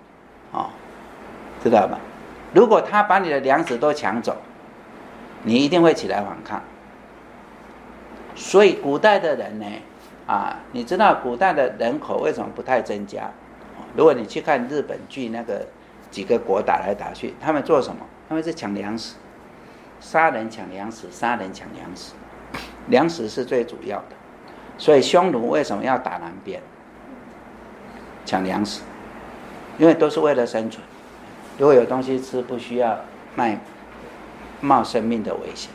知道吧？如果他把你的粮食都抢走，你一定会起来反抗。所以古代的人呢，你知道古代的人口为什么不太增加？如果你去看日本剧，那个几个国打来打去，他们做什么？他们是抢粮食，杀人抢粮食，杀人抢粮食，粮食是最主要的。所以匈奴为什么要打南边？抢粮食，因为都是为了生存。如果有东西吃，不需要冒生命的危险。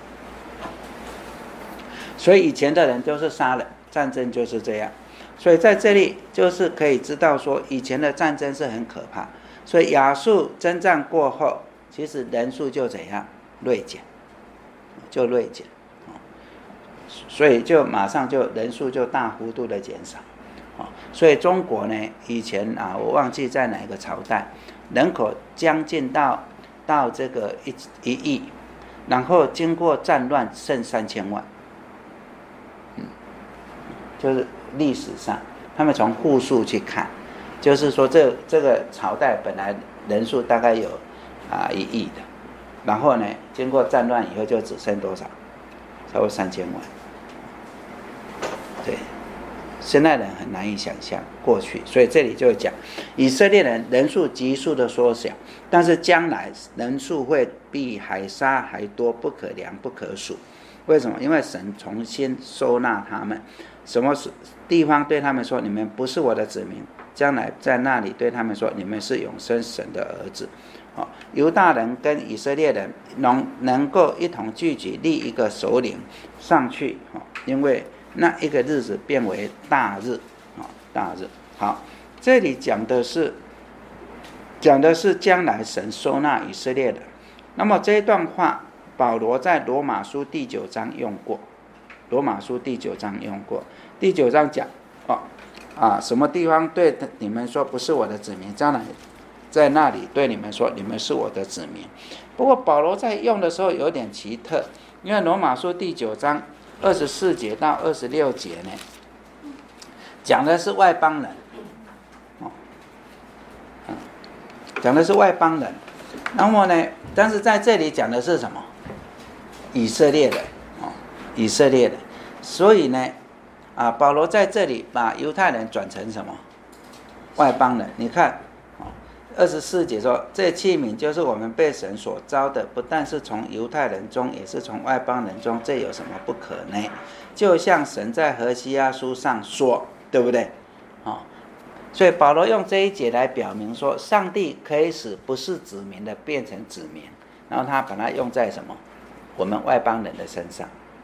所以以前的人都是杀人，战争就是这样。所以在这里就是可以知道说，以前的战争是很可怕。所以亚述征战过后，其实人数就怎样锐减，就锐减，所以就马上就人数就大幅度的减少。所以中国呢，以前我忘记在哪个朝代，人口将近到这个1亿，然后经过战乱剩3000万。就是历史上他们从户数去看，就是说这个朝代本来人数大概有1亿的，然后呢经过战乱以后就只剩多少？超过3000万。对，现在人很难以想象过去，所以这里就讲以色列人人数急速的缩小，但是将来人数会比海沙还多，不可量不可数。为什么？因为神重新收纳他们，什么地方对他们说你们不是我的子民，将来在那里对他们说你们是永生神的儿子。犹大人跟以色列人能够一同聚集，立一个首领上去，因为那一个日子变为大日，大日。好，这里讲的是将来神收纳以色列人。那么这一段话保罗在罗马书第9章用过，罗马书第9章用过。第9章讲什么地方对你们说不是我的子民，将来在那里对你们说你们是我的子民。不过保罗在用的时候有点奇特，因为罗马书第9章24节到26节呢，讲的是外邦人，讲的是外邦人。那么呢，但是在这里讲的是什么？以色列人，以色列人。所以呢，保罗在这里把犹太人转成什么？外邦人。你看24节说，这器皿就是我们被神所召的，不但是从犹太人中，也是从外邦人中，这有什么不可呢？就像神在何西阿书上说，对不对？所以保罗用这一节来表明说，上帝可以使不是子民的变成子民，然后他把它用在什么？我们外邦人的身上。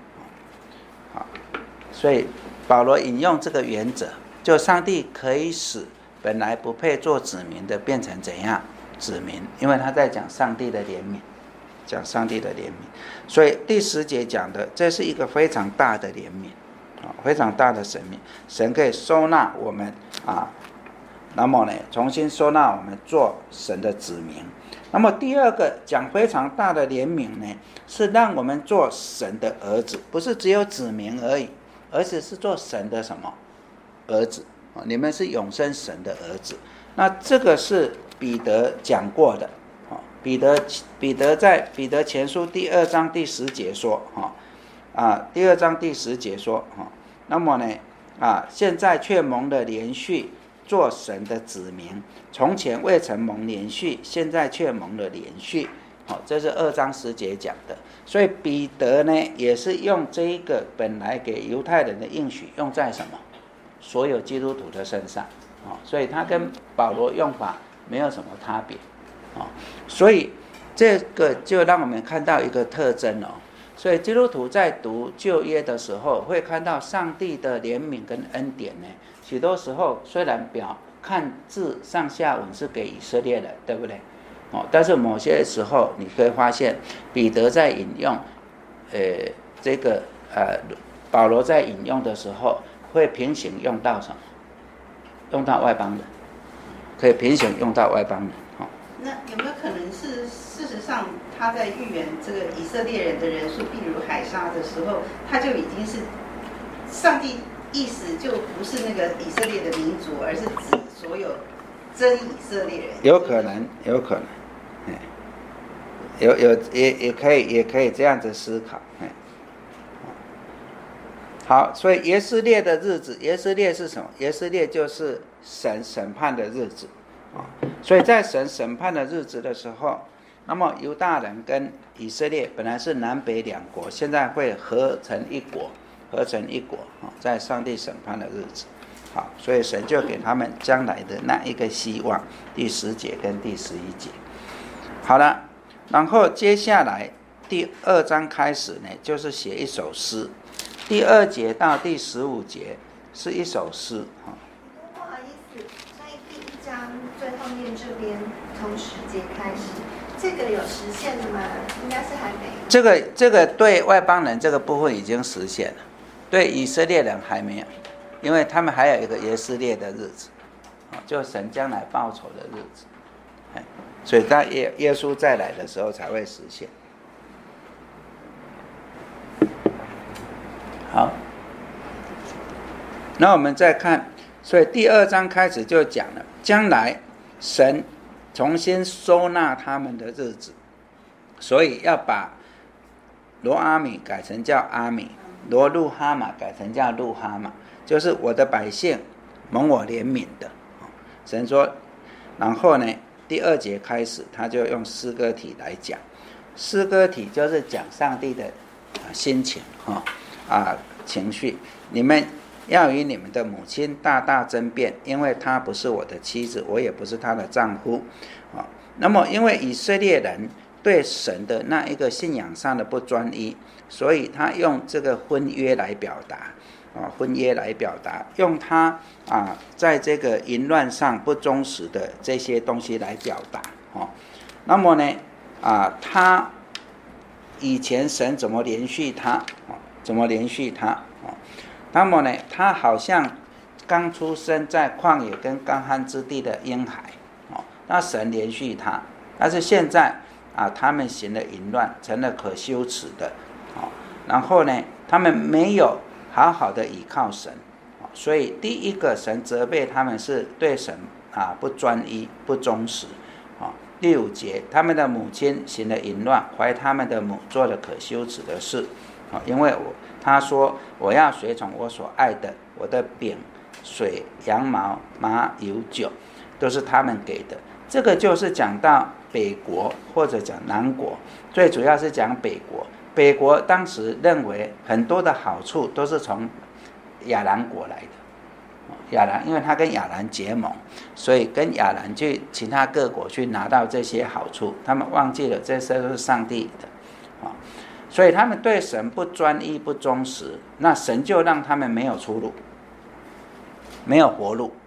所以保罗引用这个原则，就上帝可以使本来不配做子民的变成怎样子民，因为他在讲上帝的怜悯，讲上帝的怜悯。所以第10节讲的，这是一个非常大的怜悯，非常大的神明，神可以收纳我们那么呢，重新收纳我们做神的子民。那么第二个讲非常大的怜悯呢，是让我们做神的儿子，不是只有子民而已，而是做神的什么儿子？你们是永生神的儿子。那这个是彼得讲过的。彼得在彼得前书第2章第10节说， 第2章第10节说，那么呢现在却蒙了连续，做神的子民，从前未曾蒙连续，现在却蒙了连续。这是2章10节讲的。所以彼得呢也是用这一个本来给犹太人的应许用在什么？所有基督徒的身上。所以他跟保罗用法没有什么差别。所以这个就让我们看到一个特征。所以基督徒在读旧约的时候会看到上帝的怜悯跟恩典呢，许多时候虽然看字上下文是给以色列人，对不对？但是某些时候你可以发现彼得在引用保罗在引用的时候会平行用到什么？用到外邦人，可以平行用到外邦人。 那有没有可能是事实上他在预言这个以色列人的人数必如海沙的时候，他就已经是上帝意思就不是那个以色列的民族，而是指所有真以色列人？有可能， 也可以这样子思考。好，所以耶斯列的日子，耶斯列是什么？耶斯列就是神审判的日子。所以在神审判的日子的时候，那么犹大人跟以色列本来是南北2国，现在会合成一国，在上帝审判的日子。好，所以神就给他们将来的那一个希望，第10节跟第11节。好了，然后接下来第2章开始呢，就是写一首诗。第2节到第15节是一首诗。 不好意思，所以第1章最后面这边从10节开始，这个有实现了吗？应该是还没。 这个对外邦人这个部分已经实现了，对以色列人还没有，因为他们还有一个耶斯列的日子，就神将来报仇的日子，所以当耶稣再来的时候才会实现。好，那我们再看，所以第2章开始就讲了，将来神重新收纳他们的日子，所以要把罗阿米改成叫阿米，罗路哈马改成叫路哈马，就是我的百姓蒙我怜悯的。神说，然后呢，第2节开始他就用诗歌体来讲，诗歌体就是讲上帝的心情情绪。你们要与你们的母亲大大争辩，因为她不是我的妻子，我也不是她的丈夫。那么因为以色列人对神的那一个信仰上的不专一，所以他用这个婚约来表达，用他在这个淫乱上不忠实的这些东西来表达。那么呢他以前神怎么连续他？那么呢，他好像刚出生在旷野跟干旱之地的婴孩，那神连续他，但是现在他们行了淫乱，成了可羞耻的，然后呢，他们没有好好的倚靠神，所以第一个神责备他们是对神不专一、不忠实。第5节，他们的母亲行了淫乱，怀他们的母做了可羞耻的事，因为他说我要随从我所爱的，我的饼、水、羊毛、麻、油、酒都是他们给的。这个就是讲到北国或者讲南国，最主要是讲北国。北国当时认为很多的好处都是从亚兰国来的，亚兰因为他跟亚兰结盟，所以跟亚兰去其他各国去拿到这些好处，他们忘记了这些都是上帝的，所以他们对神不专一、不忠实，那神就让他们没有出路，没有活路。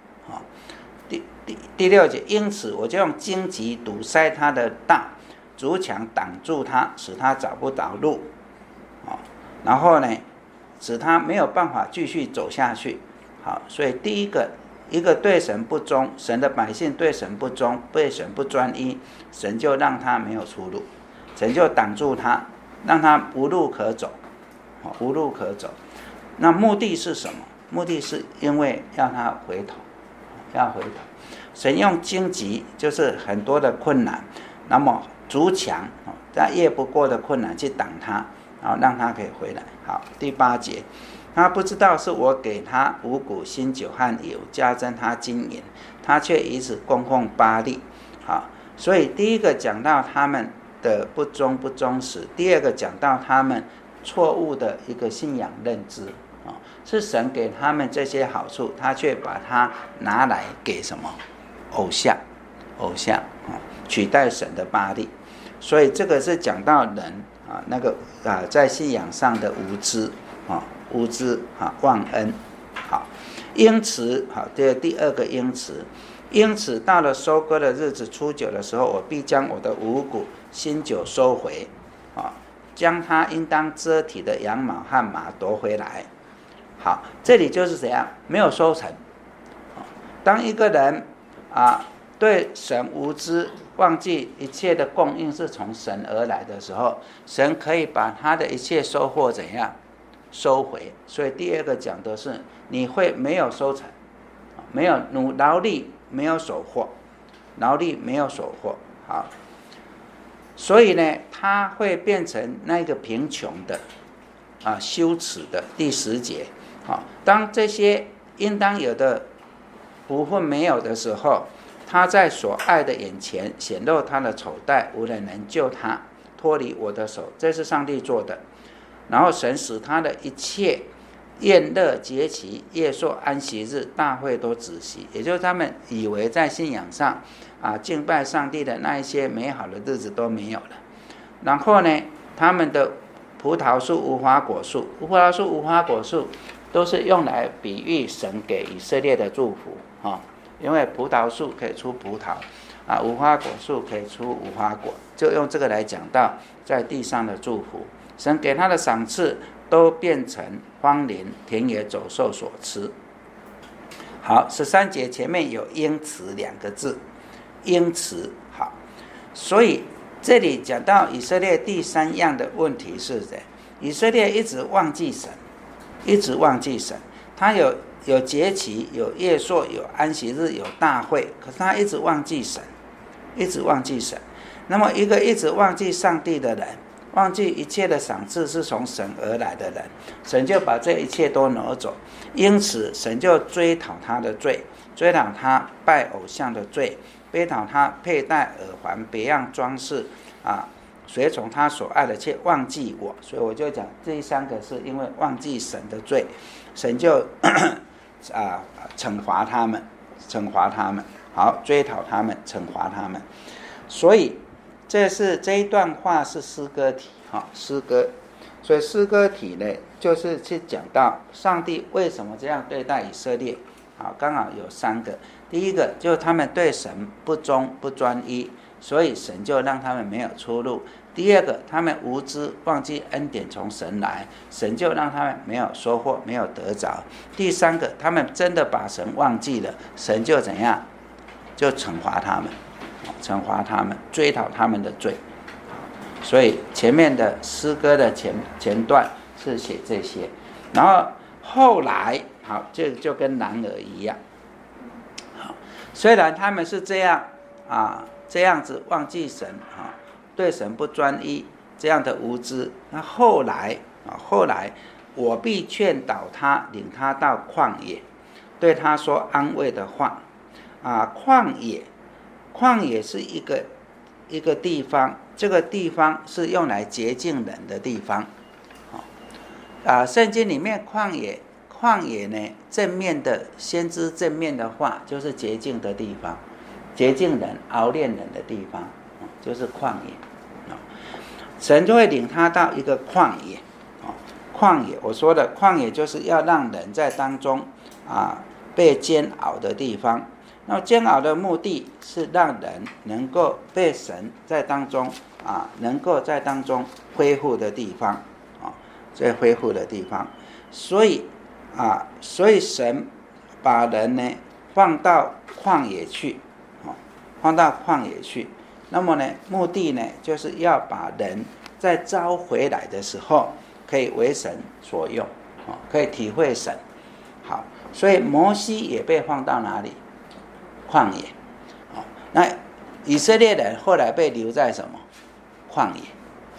第6节，因此我就用荆棘堵塞他的道，筑墙挡住他，使他找不着路，然后呢，使他没有办法继续走下去。好，所以第一个，一个对神不忠，神的百姓对神不忠，对神不专一，神就让他没有出路，神就挡住他，让他无路可走，无路可走。那目的是什么？目的是因为要他回头，要回头。神用荆棘，就是很多的困难，那么筑墙，他越不过的困难去挡他， 好，让他可以回来。好，第8节，他不知道是我给他五谷、新酒和油，加增他金银，他却以此供奉巴力。好，所以第一个讲到他们的不忠不忠实，第二个讲到他们错误的一个信仰认知。是神给他们这些好处，他却把它拿来给什么？偶像，取代神的巴力。所以这个是讲到人在信仰上的无知忘恩。好，因此第二个因此到了收割的日子初9的时候，我必将我的五谷新酒收回，将他应当遮体的羊毛和马夺回来。好，这里就是怎样？没有收成。当一个人对神无知，忘记一切的供应是从神而来的时候，神可以把他的一切收获怎样收回。所以第二个讲的是你会没有收成，没有劳力，没有收获，好，所以呢，他会变成那个贫穷的羞耻的。第10节，当这些应当有的福分没有的时候，他在所爱的眼前显露他的丑态，无人能救他脱离我的手。这是上帝做的。然后神使他的一切宴乐节期、月朔、安息日、大会都止息，也就是他们以为在信仰上敬拜上帝的那一些美好的日子都没有了。然后呢，他们的葡萄树、无花果树都是用来比喻神给以色列的祝福因为葡萄树可以出葡萄无花果树可以出无花果，就用这个来讲到在地上的祝福。神给他的赏赐都变成荒林田野走兽所吃。好，13节前面有因此2个字，因此。好，所以这里讲到以色列第3样的问题是以色列一直忘记神，他有节期，有月朔，有安息日，有大会，可是他一直忘记神。那么一个一直忘记上帝的人，忘记一切的赏赐是从神而来的人，神就把这一切都挪走。因此神就追讨他的罪，追讨他拜偶像的罪，追讨他佩戴耳环别样装饰随从他所爱的，却忘记我。所以我就讲这3个是因为忘记神的罪，神就惩罚他们，好，追讨他们，惩罚他们。所以这一段话是诗歌体诗歌。所以诗歌体呢，就是去讲到上帝为什么这样对待以色列。刚好有3个。第一个就是他们对神不忠不专一，所以神就让他们没有出路。第二个，他们无知，忘记恩典从神来，神就让他们没有收获，没有得着。第3个，他们真的把神忘记了，神就怎样？就惩罚他们，追讨他们的罪。所以前面的诗歌的前段是写这些，然后后来就跟男儿一样。虽然他们是这样子忘记神对神不专一，这样的无知，那后来我必劝导他，领他到旷野，对他说安慰的话。旷野是一个地方，这个地方是用来洁净人的地方。圣经里面旷野呢，正面的先知正面的话就是洁净的地方，洁净人、熬炼人的地方，就是旷野。神就会领他到一个旷野。我说的旷野就是要让人在当中被煎熬的地方。那煎熬的目的是让人能够被神在当中能够在当中恢复的地方最恢复的地方。所以神把人呢放到旷野去，那么呢目的呢就是要把人在召回来的时候可以为神所用，可以体会神。好，所以摩西也被放到哪里？旷野。那以色列人后来被留在什么？旷野。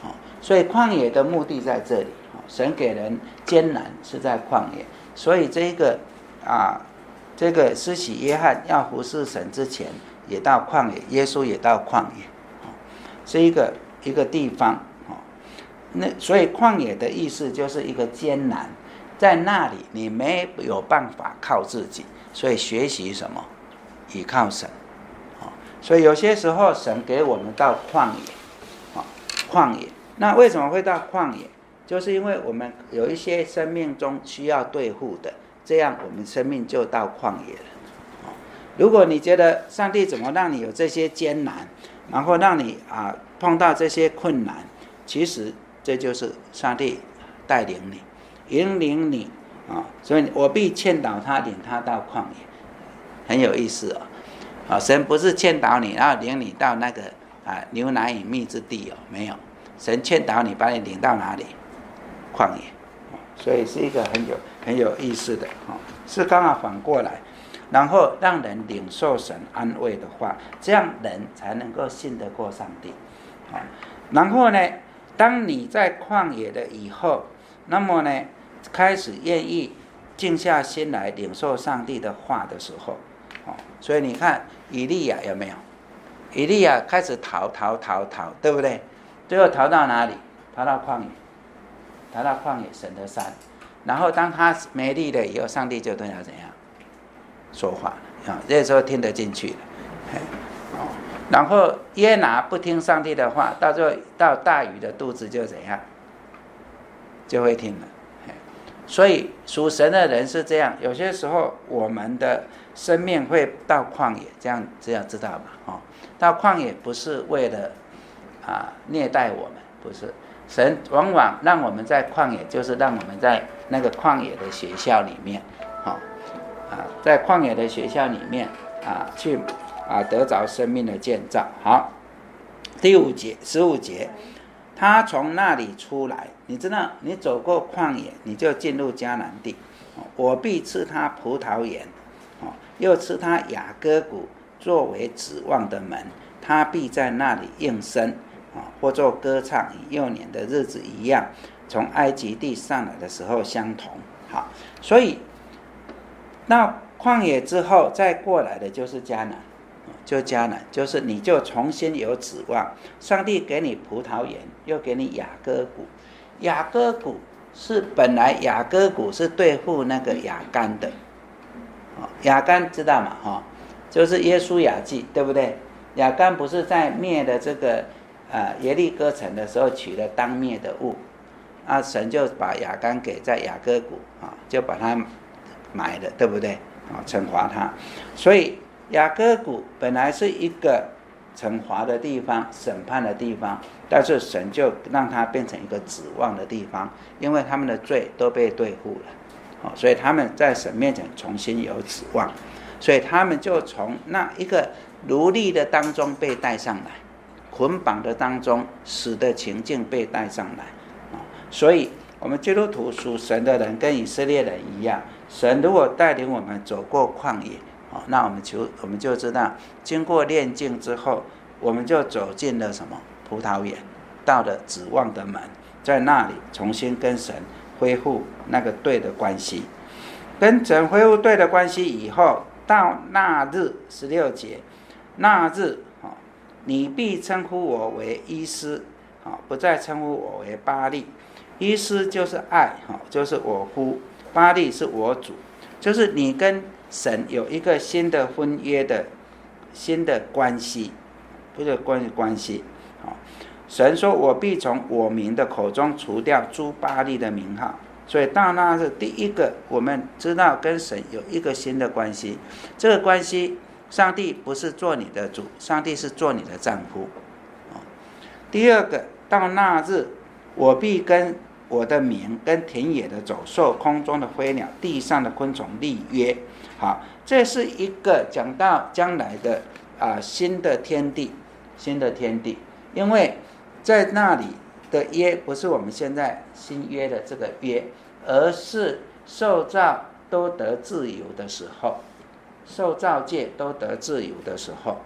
所以旷野的目的在这里，神给人艰难是在旷野，所以这个施洗约翰要服侍神之前也到旷野，耶稣也到旷野，是一个地方。那所以旷野的意思就是一个艰难，在那里你没有办法靠自己，所以学习什么？依靠神。所以有些时候神给我们到旷野，旷野。那为什么会到旷野？就是因为我们有一些生命中需要对付的，这样我们生命就到旷野了。如果你觉得上帝怎么让你有这些艰难，然后让你碰到这些困难，其实这就是上帝带领你，引领你所以我必劝导他，领他到旷野，很有意思神不是劝导你，然后领你到那个牛奶与蜜之地没有，神劝导你，把你领到哪里？旷野。所以是一个很有意思的是刚好反过来，然后让人领受神安慰的话，这样人才能够信得过上帝。然后呢，当你在旷野的以后，那么呢，开始愿意静下心来领受上帝的话的时候，所以你看以利亚有没有？以利亚开始逃，对不对？最后逃到哪里？逃到旷野，神的山。然后当他没力了以后，上帝就对他怎样说话这时候听得进去了。然后约拿不听上帝的话，到最后到大鱼的肚子就怎样，就会听了。所以属神的人是这样，有些时候我们的生命会到旷野，这样知道吧？到旷野不是为了虐待我们，不是。神往往让我们在旷野，就是让我们在那个旷野的学校里面，在旷野的学校里面去得着生命的建造。好，第15节，他从那里出来，你知道，你走过旷野，你就进入迦南地。我必赐他葡萄园，又赐他雅各谷作为指望的门，他必在那里应声。或做歌唱，与幼年的日子一样，从埃及地上来的时候相同。好，所以那旷野之后再过来的就是迦南，就是你就重新有指望。上帝给你葡萄园，又给你雅各谷。雅各谷是本来雅各谷是对付那个亚干的，亚干知道吗？就是耶稣雅记，对不对？亚干不是在灭的这个耶利哥城的时候取了当灭的物，神就把亚干给在雅各谷就把他埋了，对不对？惩罚他。所以雅各谷本来是一个惩罚的地方，审判的地方，但是神就让它变成一个指望的地方，因为他们的罪都被对付了，所以他们在神面前重新有指望，所以他们就从那一个奴隶的当中被带上来，捆绑的当中死的情境被带上来。所以我们基督徒属神的人跟以色列人一样，神如果带领我们走过旷野，那我们就知道，经过炼净之后，我们就走进了什么葡萄园，到了指望的门，在那里重新跟神恢复那个对的关系。跟神恢复对的关系以后，到那日16节，那日你必称呼我为伊斯，不再称呼我为巴力。伊斯就是爱，就是我夫；巴力是我主，就是你跟神有一个新的婚约的新的关系，不是关系。神说：“我必从我民的口中除掉诸巴力的名号。”所以到那是第一个，我们知道跟神有一个新的关系。这个关系，上帝不是做你的主，上帝是做你的丈夫。第二个，到那日，我必跟我的民、跟田野的走兽、空中的飞鸟、地上的昆虫立约。好，这是一个讲到将来的新的天地，新的天地，因为在那里的约不是我们现在新约的这个约，而是受造都得自由的时候，受造界都得自由的时候，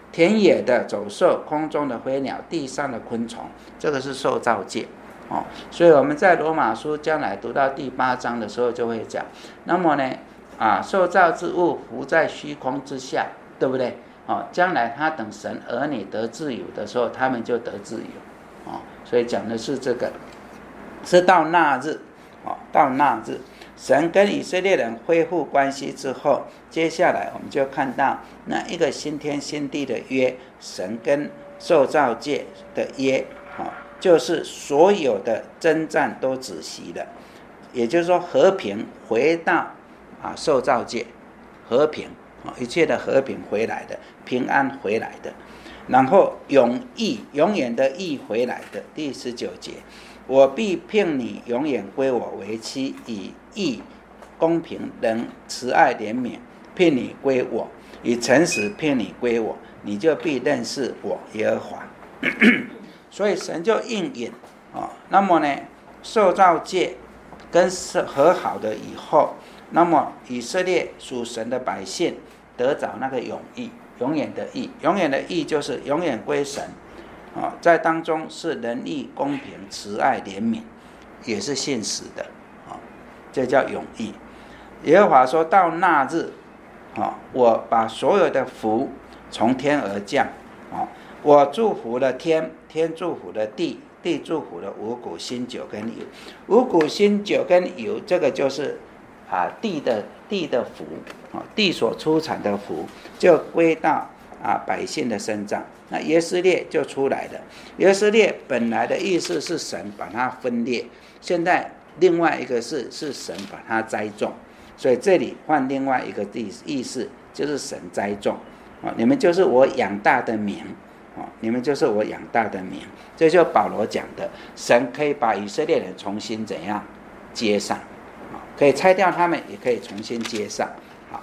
田野的走兽、空中的飞鸟、地上的昆虫，这个是受造界。所以我们在罗马书将来读到第8章的时候就会讲，那么呢受造之物浮在虚空之下，对不对？将来他等神儿女得自由的时候，他们就得自由。所以讲的是这个，是到那日，到那日，神跟以色列人恢复关系之后，接下来我们就看到那一个新天新地的约，神跟受造界的约，就是所有的征战都止息了，也就是说和平回到受造界，和平一切的和平回来的，平安回来的，然后永义永远的义回来的。第19节，我必聘你永远归我为妻，以义公平仁慈爱怜悯聘你归我，以诚实聘你归我，你就必认识我耶和华。所以神就应允那么呢，受造界跟和好的以后，那么以色列属神的百姓得着那个永义，永远的义，永远的义就是永远归神在当中是仁义公平慈爱怜悯，也是信实的这叫永义。耶和华说到那日我把所有的福从天而降我祝福了天，天祝福了地，地祝福了五谷新酒跟油。五谷新酒跟油，这个就是地的福地所出产的福就归到百姓的身上。那耶斯列就出来了。耶斯列本来的意思是神把它分裂，现在另外一个是神把它栽种，所以这里换另外一个意思，就是神栽种你们就是我养大的民你们就是我养大的民。这就保罗讲的，神可以把以色列人重新怎样接上可以拆掉他们，也可以重新接上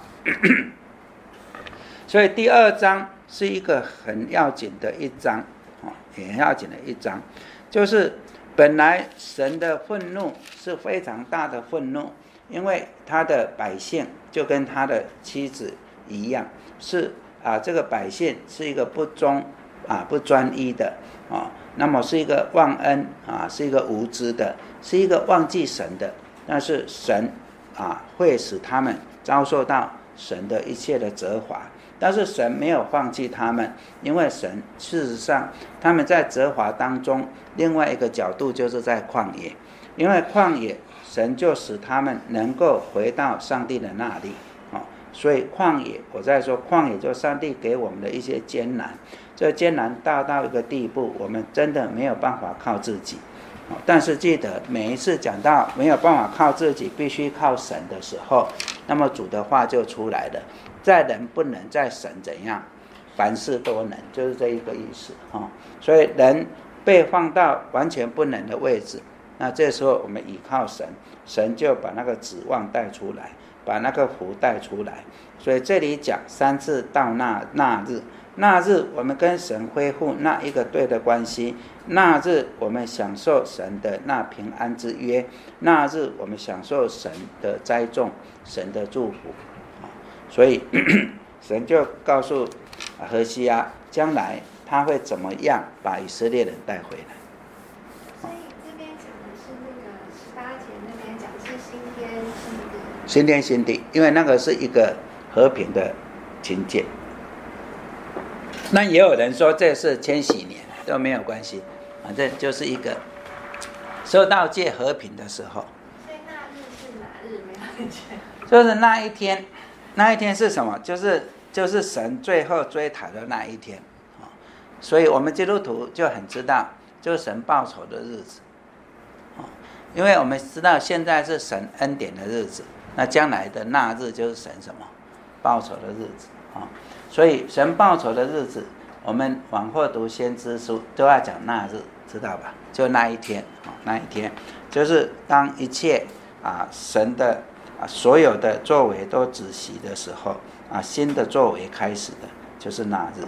所以第2章是一个很要紧的一章很要紧的一章，就是本来神的愤怒是非常大的愤怒，因为他的百姓就跟他的妻子一样，是这个百姓是一个不忠不专一的那么是一个忘恩是一个无知的，是一个忘记神的。但是神会使他们遭受到神的一切的责罚，但是神没有放弃他们，因为神事实上他们在责罚当中另外一个角度就是在旷野，因为旷野神就使他们能够回到上帝的那里所以旷野，我在说旷野就上帝给我们的一些艰难，这艰难到一个地步，我们真的没有办法靠自己但是记得每一次讲到没有办法靠自己，必须靠神的时候，那么主的话就出来了，在人不能，在神怎样，凡事都能，就是这一个意思所以人被放到完全不能的位置，那这时候我们依靠神，神就把那个指望带出来，把那个福带出来。所以这里讲3次到那日，那日我们跟神恢复那一个对的关系，那日我们享受神的那平安之约，那日我们享受神的栽种，神的祝福所以神就告诉何西阿，将来他会怎么样把以色列人带回来。 所以这边讲的是那个18节那边讲是新天新地， 新天新地，因为那个是一个和平的情境。那也有人说这是千禧年，都没有关系，反正就是一个受到界和平的时候。 所以那日是哪日？没有人觉得就是那一天，那一天是什么？就是神最后追讨的那一天所以我们基督徒就很知道，就是神报仇的日子因为我们知道现在是神恩典的日子，那将来的那日就是神什么报仇的日子所以神报仇的日子，我们往后读先知书都要讲那日，知道吧？就那一天那一天就是当一切神的所有的作为都止息的时候新的作为开始的，就是那日。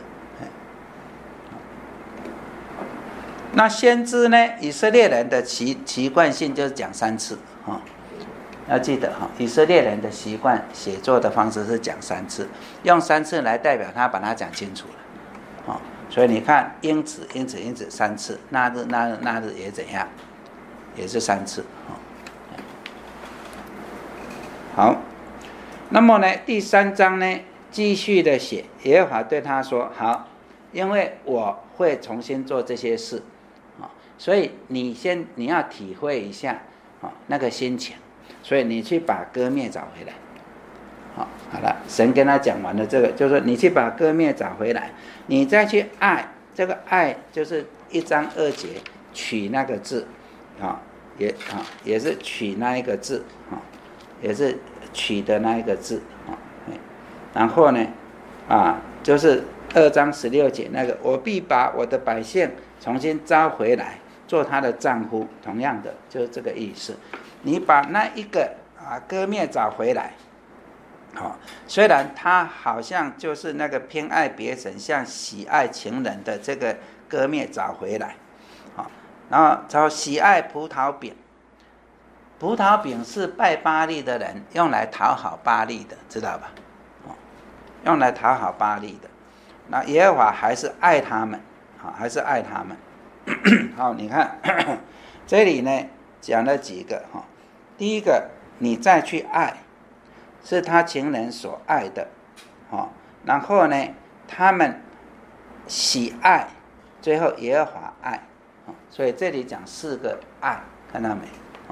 那先知呢，以色列人的习惯性就是讲3次要记得以色列人的习惯写作的方式是讲3次，用3次来代表他把它讲清楚了所以你看因此3次，那日也怎样，也是3次。好，那么呢第3章呢继续的写，耶和华对他说，好，因为我会重新做这些事，所以你要体会一下那个心情，所以你去把歌篾找回来。好了，神跟他讲完了这个，就是说你去把歌篾找回来，你再去爱，这个爱就是1章2节取那个字，也是取那一个字，也是取的那一个字，然后呢，就是2章16节那个，我必把我的百姓重新招回来，做他的丈夫，同样的就是这个意思。你把那一个歌篾找回来。虽然他好像就是那个偏爱别神，像喜爱情人的这个歌篾找回来，然后找喜爱葡萄饼，葡萄饼是拜巴力的人用来讨好巴力的，知道吧？用来讨好巴力的，那耶和华还是爱他们，还是爱他们。好，你看这里呢讲了几个，第一个，你再去爱。是他情人所爱的，然后呢，他们喜爱，最后耶和华爱，所以这里讲4个爱，看到没？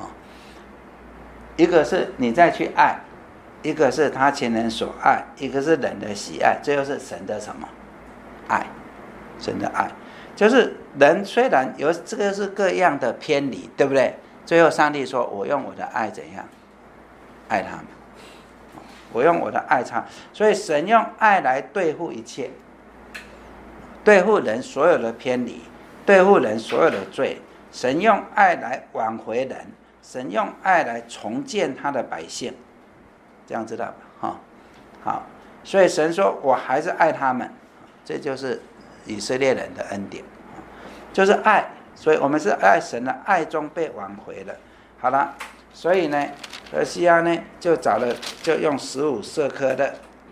一个是你再去爱，一个是他情人所爱，一个是人的喜爱，最后是神的什么？爱，神的爱，就是人虽然有这个是各样的偏离，对不对？最后上帝说：“我用我的爱怎样爱他们。”我用我的爱他，所以神用爱来对付一切，对付人所有的偏离，对付人所有的罪。神用爱来挽回人，神用爱来重建他的百姓，这样知道吧？好，所以神说我还是爱他们，这就是以色列人的恩典，就是爱。所以我们是爱神的，爱中被挽回了。好了。所以呢，何西阿呢就用15舍客勒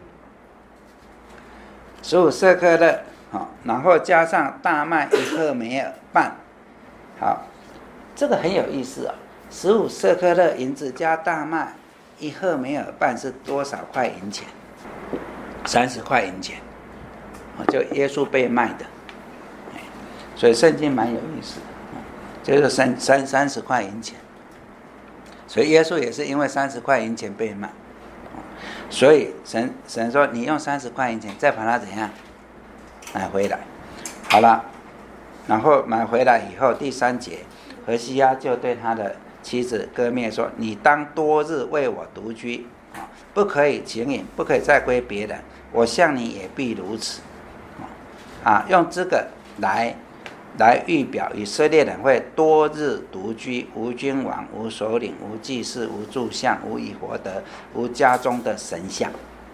，15舍客勒，然后加上大麦1赫梅尔半，好，这个很有意思15舍客勒银子加大麦1赫梅尔半是多少块银钱？30块银钱，就耶稣被卖的，所以圣经蛮有意思的，就是30块银钱。所以耶稣也是因为30块银钱被卖，所以神说你用30块银钱再把它怎样买回来，好了，然后买回来以后第3节，何西阿就对他的妻子歌篾说：“你当多日为我独居，不可以情饮，不可以再归别人。我向你也必如此。”用这个来预表以色列人会多日独居，无君王，无首领，无祭司，无柱像，无以弗得，无家中的神像，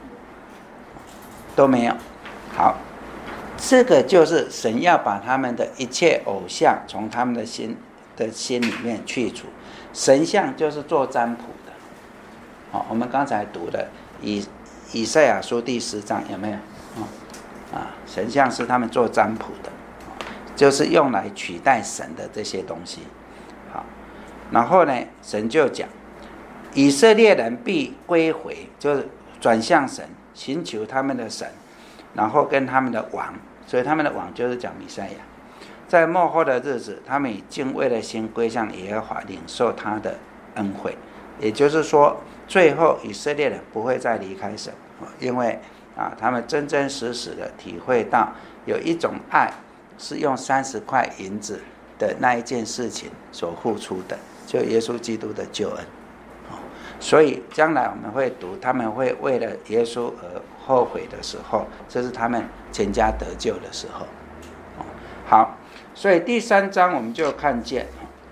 都没有。好，这个就是神要把他们的一切偶像从他们的心里面去除。神像就是做占卜的，我们刚才读的以赛亚书第10章有没有？神像是他们做占卜的。就是用来取代神的这些东西。好，然后呢，神就讲以色列人必归回，就是转向神，寻求他们的神，然后跟他们的王，所以他们的王就是讲弥赛亚。在末后的日子，他们以敬畏的心归向耶和华，领受他的恩惠。也就是说，最后以色列人不会再离开神，因为他们真真实实的体会到有一种爱是用30块银子的那一件事情所付出的，就耶稣基督的救恩。所以将来我们会读，他们会为了耶稣而后悔的时候，这是他们全家得救的时候。好，所以第3章我们就看见，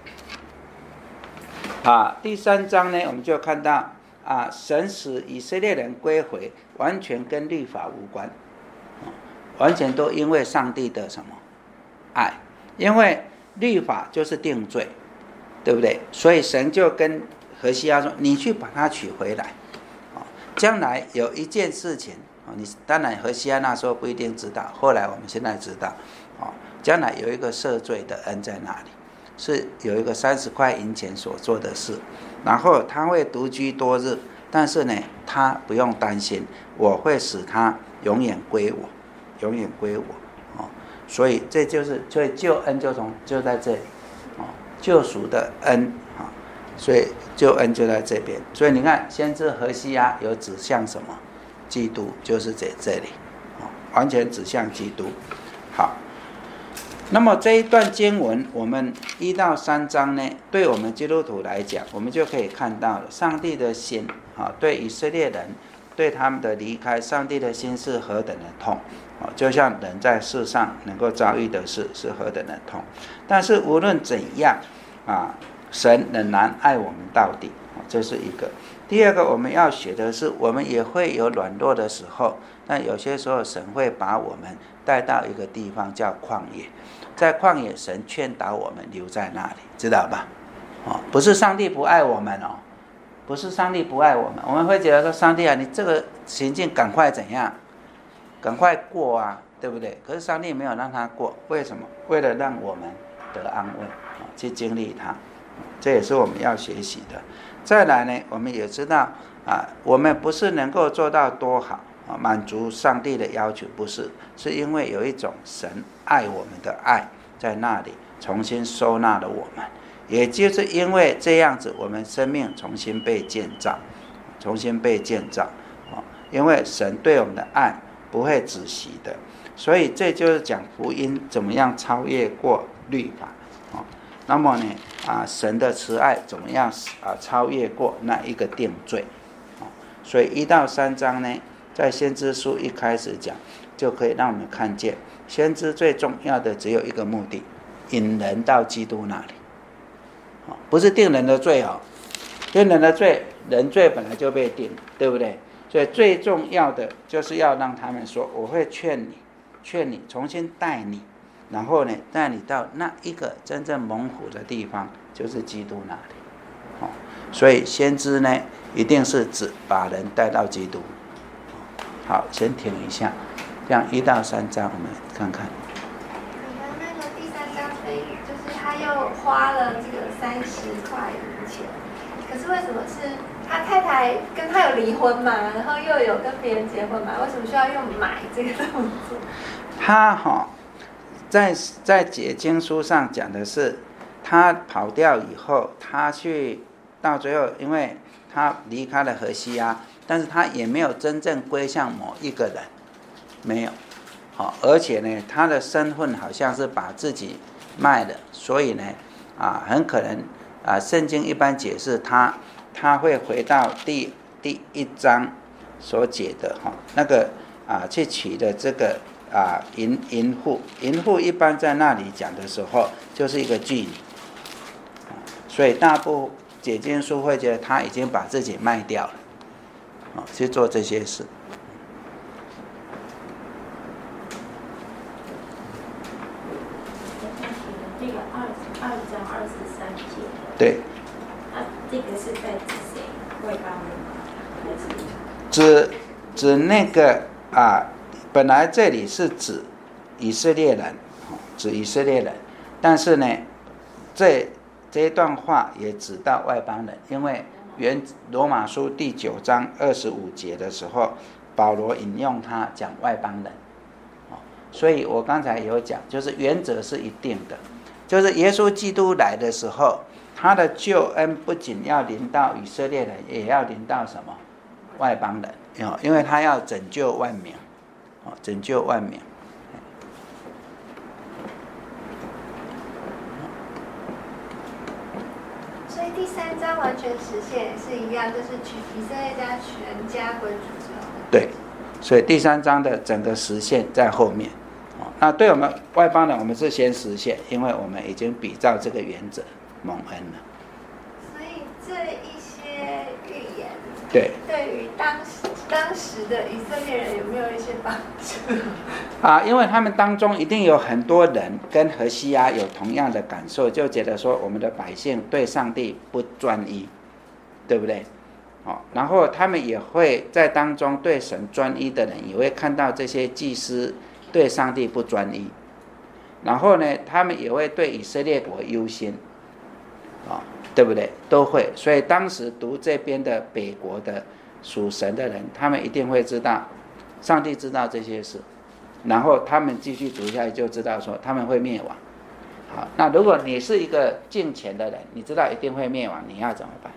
第3章呢，我们就看到神使以色列人归回，完全跟律法无关，完全都因为上帝的什么爱，因为律法就是定罪，对不对？所以神就跟何西阿说：“你去把它取回来，将来有一件事情你当然何西阿那时候不一定知道，后来我们现在知道，将来有一个赦罪的恩在那里，是有一个30块银钱所做的事，然后他会独居多日，但是呢，他不用担心，我会使他永远归我，永远归我。所以这就是所以救恩就在这里，救赎的恩，所以救恩就在这边。所以你看，先知何西阿有指向什么？基督，就是在这里，完全指向基督。好，那么这一段经文，我们1到3章呢，对我们基督徒来讲，我们就可以看到了上帝的心，对以色列人，对他们的离开，上帝的心是何等的痛。就像人在世上能够遭遇的事是何等的痛，但是无论怎样神仍然爱我们到底，这是一个。第二个，我们要学的是，我们也会有软弱的时候，但有些时候神会把我们带到一个地方叫旷野，在旷野神劝导我们留在那里，知道吧？不是上帝不爱我们不是上帝不爱我们，我们会觉得说，上帝啊，你这个行径赶快怎样？赶快过啊，对不对？可是上帝没有让他过，为什么？为了让我们得安慰，去经历它，这也是我们要学习的。再来呢，我们也知道我们不是能够做到多好满足上帝的要求，不是，是因为有一种神爱我们的爱在那里重新收纳了我们，也就是因为这样子，我们生命重新被建造，因为神对我们的爱不会止息的，所以这就是讲福音怎么样超越过律法，那么呢神的慈爱怎么样超越过那一个定罪，所以1到3章呢，在先知书一开始讲，就可以让我们看见，先知最重要的只有一个目的，引人到基督那里，不是定人的罪定人的罪，人罪本来就被定，对不对？所以最重要的就是要让他们说，我会劝你重新带你，然后呢带你到那一个真正蒙福的地方，就是基督那里。所以先知呢一定是指把人带到基督。好，先停一下，这样1到3章我们看看。 你的那个第3章就是他又花了这个30块银钱，可是为什么是他太太跟他有离婚嘛，然后又有跟别人结婚嘛，为什么需要用买这个动作？ 他在解经书上讲的是，他跑掉以后，他去到最后，因为他离开了何西阿，但是他也没有真正归向某一个人，没有，而且呢，他的身份好像是把自己卖了，所以呢，很可能圣经一般解释他会回到第1章所解的那个去取的这个淫妇一般在那里讲的时候就是一个妓女，所以大部分解经书会觉得他已经把自己卖掉了，去做这些事。 这个2章23节， 对， 这个是在指谁？外邦人还是指那个本来这里是指以色列人，但是呢，这一段话也指到外邦人，因为罗马书第9章25节的时候，保罗引用他讲外邦人，所以我刚才有讲，就是原则是一定的，就是耶稣基督来的时候，他的救恩不仅要临到以色列人，也要临到什么外邦人，因为他要拯救万民，拯救万民。 所以第3章完全实现也是一样，就是以色列家全家归主之后。 对，所以第3章的整个实现在后面。那对我们外邦人，我们是先实现，因为我们已经比照这个原则蒙恩了。 所以这一些预言，对于当时的以色列人有没有一些帮助？ 因为他们当中一定有很多人跟何西阿有同样的感受，就觉得说我们的百姓对上帝不专一，对不对？ 然后他们也会在当中对神专一的人，也会看到这些祭司对上帝不专一，然后呢，他们也会对以色列国忧心，对不对？都会。所以当时读这边的北国的属神的人，他们一定会知道，上帝知道这些事，然后他们继续读下去就知道说他们会灭亡。好，那如果你是一个敬虔的人，你知道一定会灭亡，你要怎么办？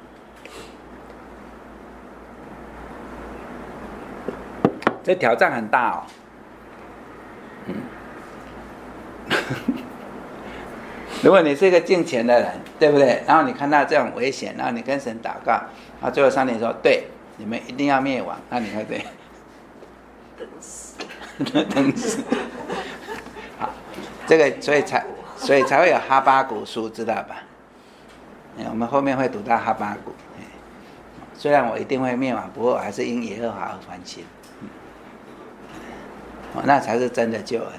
这挑战很大哦。如果你是一个敬虔的人，对不对？然后你看到这种危险，然后你跟神祷告，然后最后上帝说：“对，你们一定要灭亡。”那你会怎样？等死，等死。好，这个所以才会有哈巴谷书，知道吧？我们后面会读到哈巴谷。虽然我一定会灭亡，不过我还是因耶和华而欢心。那才是真的救恩。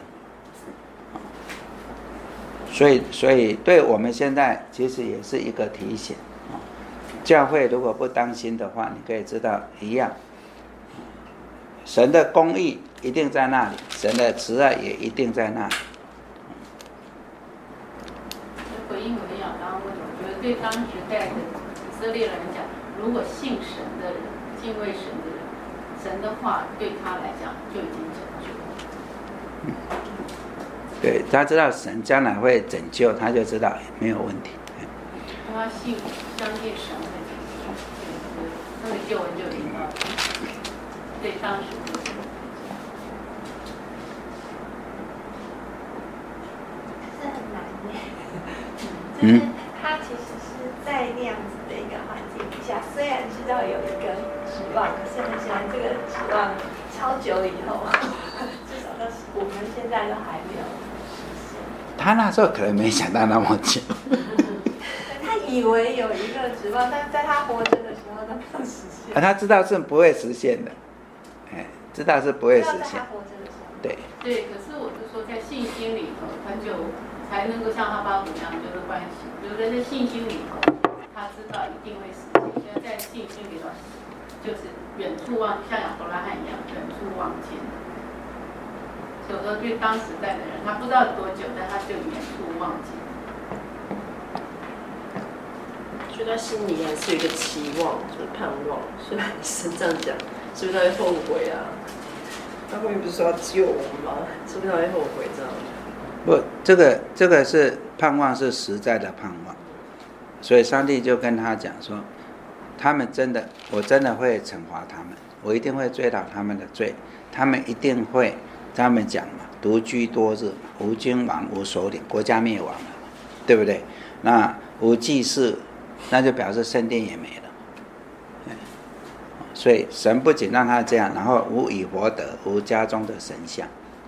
所以对我们现在其实也是一个提醒。教会如果不当心的话，你可以知道一样，神的公义一定在那里，神的慈爱也一定在那里。 回应我的亚当问，我觉得对当时代的以色列人讲，如果信神的人、敬畏神的人，神的话对他来讲就已经拯救了。 对，他知道神将来会拯救，他就知道没有问题。 他相信神会拯救，那个救恩就临到对当时的人。 是很难耶，就是他其实是在那样子的一个环境底下，虽然知道有一个指望，可是很显然这个指望超久以后，至少到我们现在都还没有实现。 他那时候可能没想到那么久。 他以为有一个指望，但是在他活着的时候都不实现。 他知道是不会实现的，知道是不会实现。对。 对，可是我是说，在信心里头，他就才能够像哈巴谷那样，就是关系，就是在信心里头，他知道一定会实现。现在在信心里头，就是远处望，像亚伯拉罕一样，远处望见。所以说，对当时代的人，他不知道多久，但他就远处望见。 觉得他心里还是有一个期望，就是盼望。虽然神这样讲，是不是他会后悔啊？他后面不是说要救我们吗？是不是他会后悔这样？ 不，这个是盼望，是实在的盼望。所以上帝就跟他讲说，他们我真的会惩罚他们，我一定会追讨他们的罪，他们一定会，他们讲嘛，独居多日嘛，无君王无首领，国家灭亡了，对不对？那无祭司，那就表示圣殿也没了。所以神不仅让他这样，然后无以弗得，无家中的神像，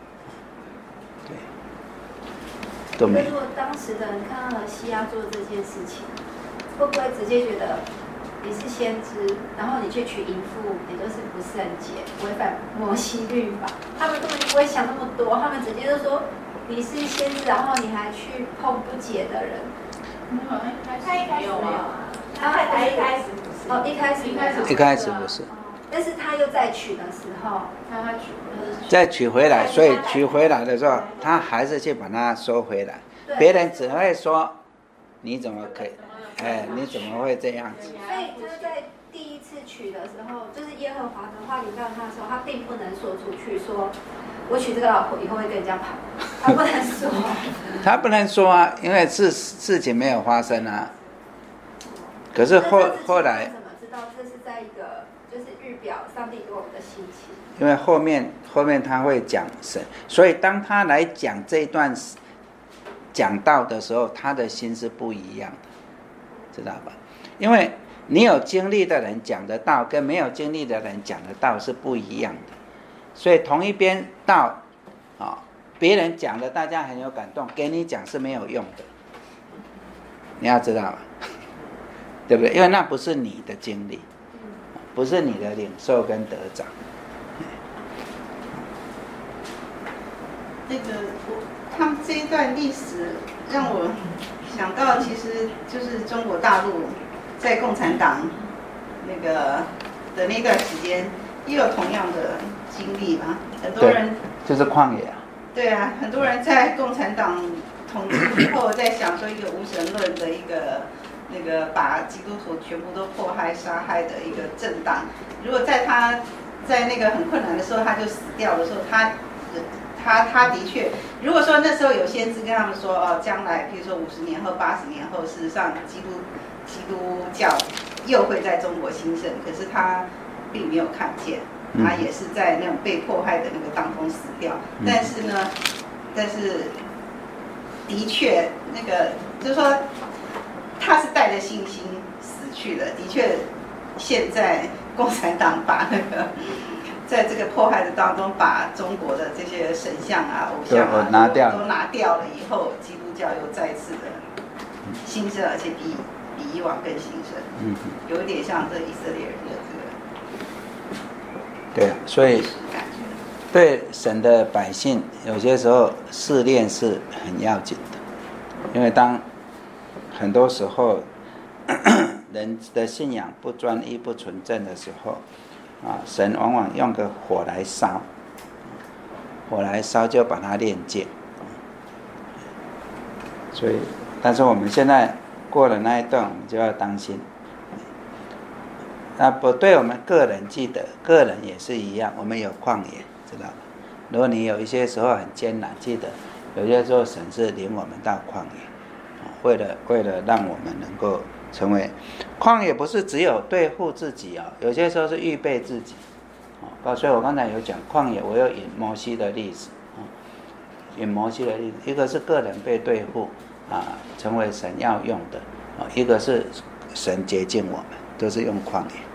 对，都没有。 如果当时的人看到何西阿做这件事情，会不会直接觉得你是先知，然后你去娶淫妇，也就是不圣洁，违反摩西律法？他们根本就不会想那么多，他们直接就说你是先知，然后你还去碰不洁的人。 他一开始没有啊， 他一开始不是。哦，一开始不是。 但是他又再娶的时候， 再娶回来，所以娶回来的时候，他还是去把它收回来。别人只会说，你怎么可以？你怎么会这样子？ 所以他在第一次娶的时候，就是耶和华的话临到他的时候，他并不能说出去说，我娶这个老婆以后会跟人家跑，他不能说。 他不能说啊，因为事情没有发生啊。可是后来怎么知道这是在一个就是预表上帝对我们的心情？ 因为后面他会讲神，所以当他来讲这一段讲道的时候，他的心是不一样的，知道吧？因为你有经历的人讲的道，跟没有经历的人讲的道是不一样的。所以同一边道，别人讲的大家很有感动，给你讲是没有用的，你要知道吧？对不对？因为那不是你的经历，不是你的领受跟得长。 那个他们这一段历史让我想到，其实就是中国大陆在共产党的那段时间，也有同样的经历嘛？很多人就是旷野啊。 对啊，很多人在共产党统治以后，在想说一个无神论的一个把基督徒全部都迫害杀害的一个政党，如果他在那个很困难的时候他就死掉的时候，他的确，如果说那时候有先知跟他们说哦，将来比如说50年后、80年后，事实上基督教又会在中国兴盛，可是他并没有看见，他也是在那种被迫害的那个当中死掉。但是的确那个就是说他是带着信心死去的。的确，现在共产党把那个在这个迫害的当中，把中国的这些神像啊、偶像啊都拿掉了以后，基督教又再次的兴盛，而且比以往更兴盛。有一点像这以色列人的这个。 对，所以对神的百姓，有些时候试炼是很要紧的，因为当很多时候人的信仰不专一、不纯正的时候，神往往用个火来烧，就把它炼净。所以，但是我们现在过了那一段，我们就要当心。那不对我们个人记得，个人也是一样，我们有旷野，知道吗？如果你有一些时候很艰难，记得有些时候神是领我们到旷野，为了让我们能够成为旷野，不是只有对付自己有些时候是预备自己。所以我刚才有讲旷野，我有引摩西的例子，一个是个人被对付成为神要用的，一个是神洁净我们，都是用旷野。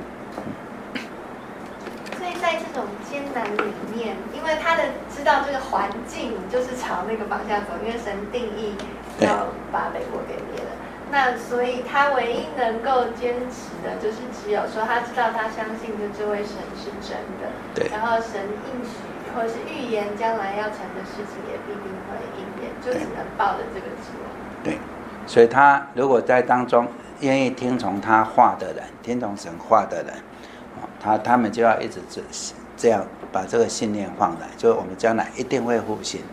所以在这种艰难里面，因为他知道这个环境就是朝那个方向走，因为神定义要把北国给灭了，那所以他唯一能够坚持的就是只有说他知道他相信的这位神是真的， 对， 然后神应许或者是预言将来要成的事情也必定会应验，就只能抱着这个指望。 对，所以他如果在当中愿意听从他话的人，听从神话的人，他们就要一直这样把这个信念放来，就是我们将来一定会复兴。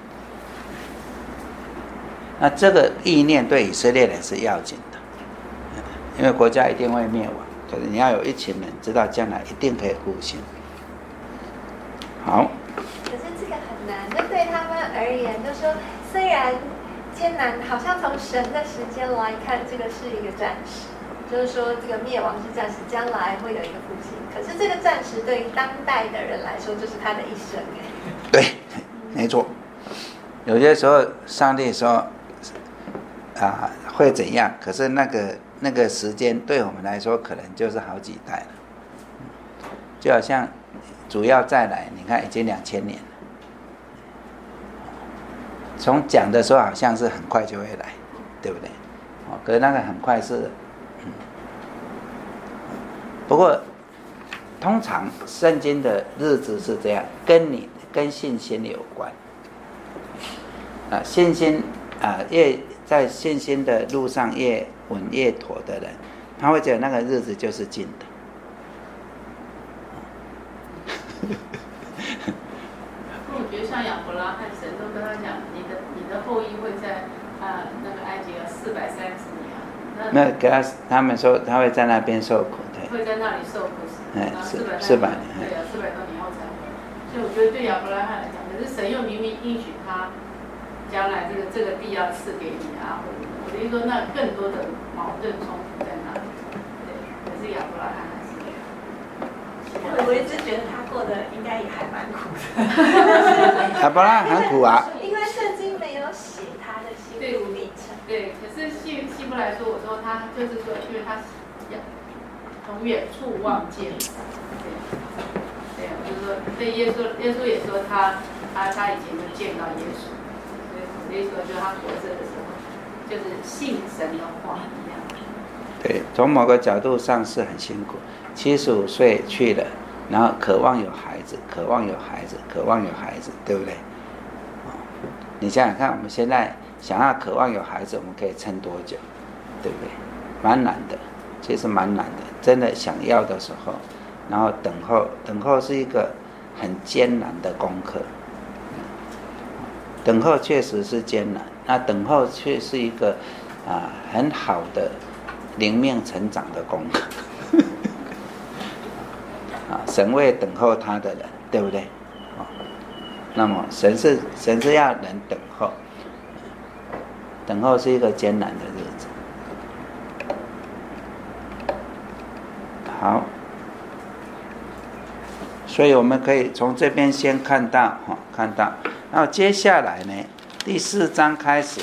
那这个意念对以色列人是要紧的，因为国家一定会灭亡，可是你要有一群人知道将来一定可以复兴。好。 可是这个很难，就对他们而言，就说虽然艰难，好像从神的时间来看，这个是一个暂时，就是说这个灭亡是暂时，将来会有一个复兴。可是这个暂时对于当代的人来说，就是他的一生。 对，没错。有些时候上帝说会怎样，可是那个时间对我们来说可能就是好几代了。就好像主要再来，你看已经2000年了，从讲的时候好像是很快就会来，对不对？可是那个很快是，不过通常圣经的日子是这样，跟信心有关。信心越在信心的路上越稳越妥的人，他会觉得那个日子就是近的。 我觉得像亚伯拉罕，神都跟他讲，你的后裔会在那个埃及有430年。 那给他们说他会在那边受苦，对。 会在那里受苦 ，400年。 对啊，400多年后才会。所以我觉得对亚伯拉罕来讲，可是神又明明应许他，将来这个地要赐给你啊，或者我的意思说，那更多的矛盾冲突在那里。对，可是亚伯拉罕还是。 我一直觉得他过得应该也还蛮苦的。 亚伯拉罕很苦啊。 因为圣经没有写他的心路历程。 对，可是希伯来说，我说他就是说，因为他从远处望见。对，就是说，对耶稣也说他以前就见到耶稣，所以我的意思说，就是他活着的时候，就是信神的话一样。 对，从某个角度上是很辛苦。75岁去了，然后渴望有孩子，渴望有孩子，渴望有孩子，对不对？你想想看，我们现在想要渴望有孩子，我们可以撑多久？对不对？蛮难的。 其实蛮难的，真的想要的时候，然后等候是一个很艰难的功课。等候确实是艰难，那等候却是一个很好的灵命成长的功课。神为等候他的人，对不对？那么神是要人等候，等候是一个艰难的日子。好，所以我们可以从这边先看到，然后接下来呢，第4章开始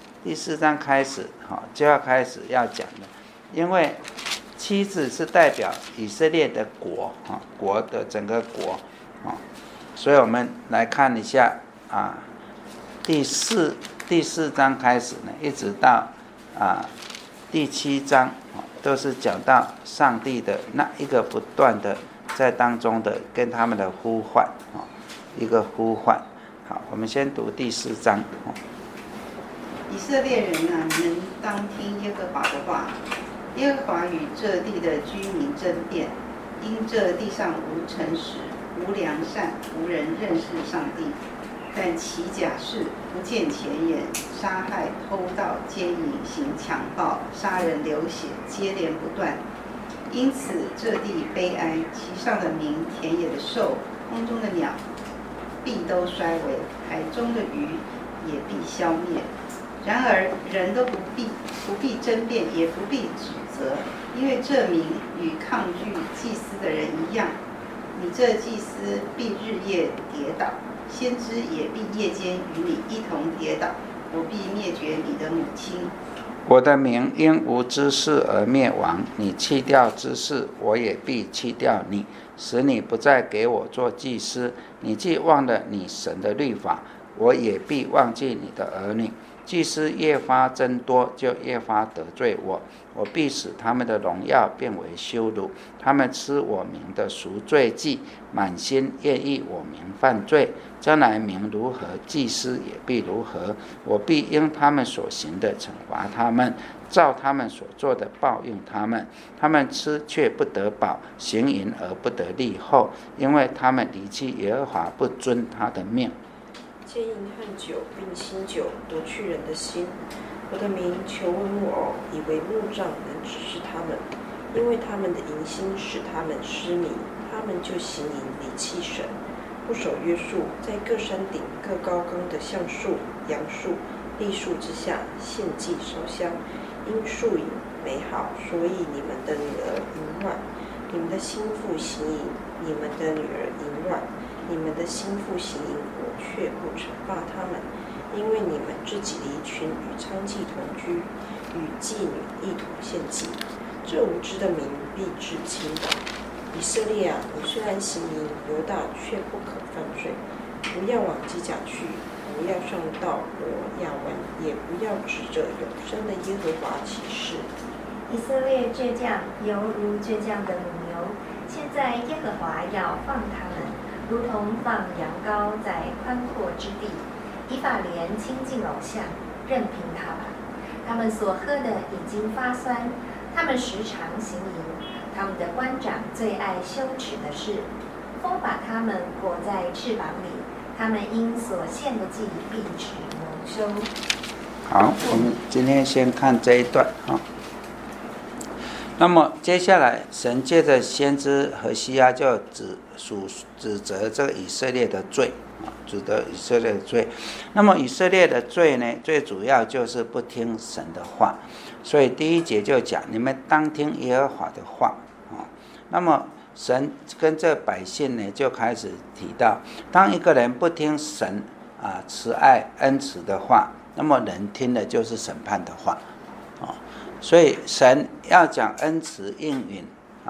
就要开始要讲的，因为妻子是代表以色列的国，国的整个国，所以我们来看一下第四章开始呢，一直到第7章，都是讲到上帝的那一个不断的在当中的跟他们的呼唤，一个呼唤。好，我们先读第4章。 以色列人啊，你们当听耶和华的话。耶和华与这地的居民争辩，因这地上无诚实，无良善，无人认识上帝，但起假誓，不见前言，杀害、偷盗、奸淫、行强暴、杀人流血，接连不断。因此这地悲哀，其上的民、田野的兽、空中的鸟必都衰微，海中的鱼也必消灭。然而人都不必争辩，也不必指责，因为这民与抗拒祭司的人一样。你这祭司必日夜跌倒，先知也必夜间与你一同跌倒。我必灭绝你的母亲。 我的名因无知识而灭亡，你弃掉知识，我也必弃掉你，使你不再给我做祭司。你既忘了你神的律法，我也必忘记你的儿女。祭司越发增多，就越发得罪我，我必使他们的荣耀变为羞辱。他们吃我名的赎罪祭，满心愿意我名犯罪。将来名如何，祭司也必如何。我必因他们所行的惩罚他们，照他们所做的报应他们。他们吃却不得饱，行淫而不得利后，因为他们离弃耶和华，不遵他的命。 奸淫和酒，并新酒夺去人的心。我的民求问木偶，以为木杖能指示他们，因为他们的淫心使他们失迷，他们就行淫离弃神，不守约束，在各山顶、各高冈的橡树、杨树、栗树之下献祭烧香，因树影美好，所以你们的女儿淫乱，你们的心腹行淫，你们的女儿淫乱，你们的心腹行淫，我却不惩罚他们，因为你们自己离群与娼妓同居，与妓女一同献祭。这无知的民必致倾倒。以色列啊，你虽然行淫，犹大却不可犯罪。不要往基甲去，不要上到罗亚湾，也不要指着永生的耶和华起誓。 以色列倔强，犹如倔强的母牛。现在耶和华要放他们，如同放羊羔在宽阔之地。以法莲亲近偶像，任凭他吧。他们所喝的已经发酸，他们时常行淫。他们的官长最爱羞耻的事，风把他们裹在翅膀里，他们因所献的祭必只蒙羞。 好，我们今天先看这一段啊。那么接下来，神借着先知何西阿就指责这个以色列的罪啊，指责以色列的罪。那么以色列的罪呢，最主要就是不听神的话。所以第1节就讲，你们当听耶和华的话啊。那么神跟这百姓呢，就开始提到，当一个人不听神慈爱恩慈的话，那么人听的就是审判的话啊。所以神要讲恩慈应允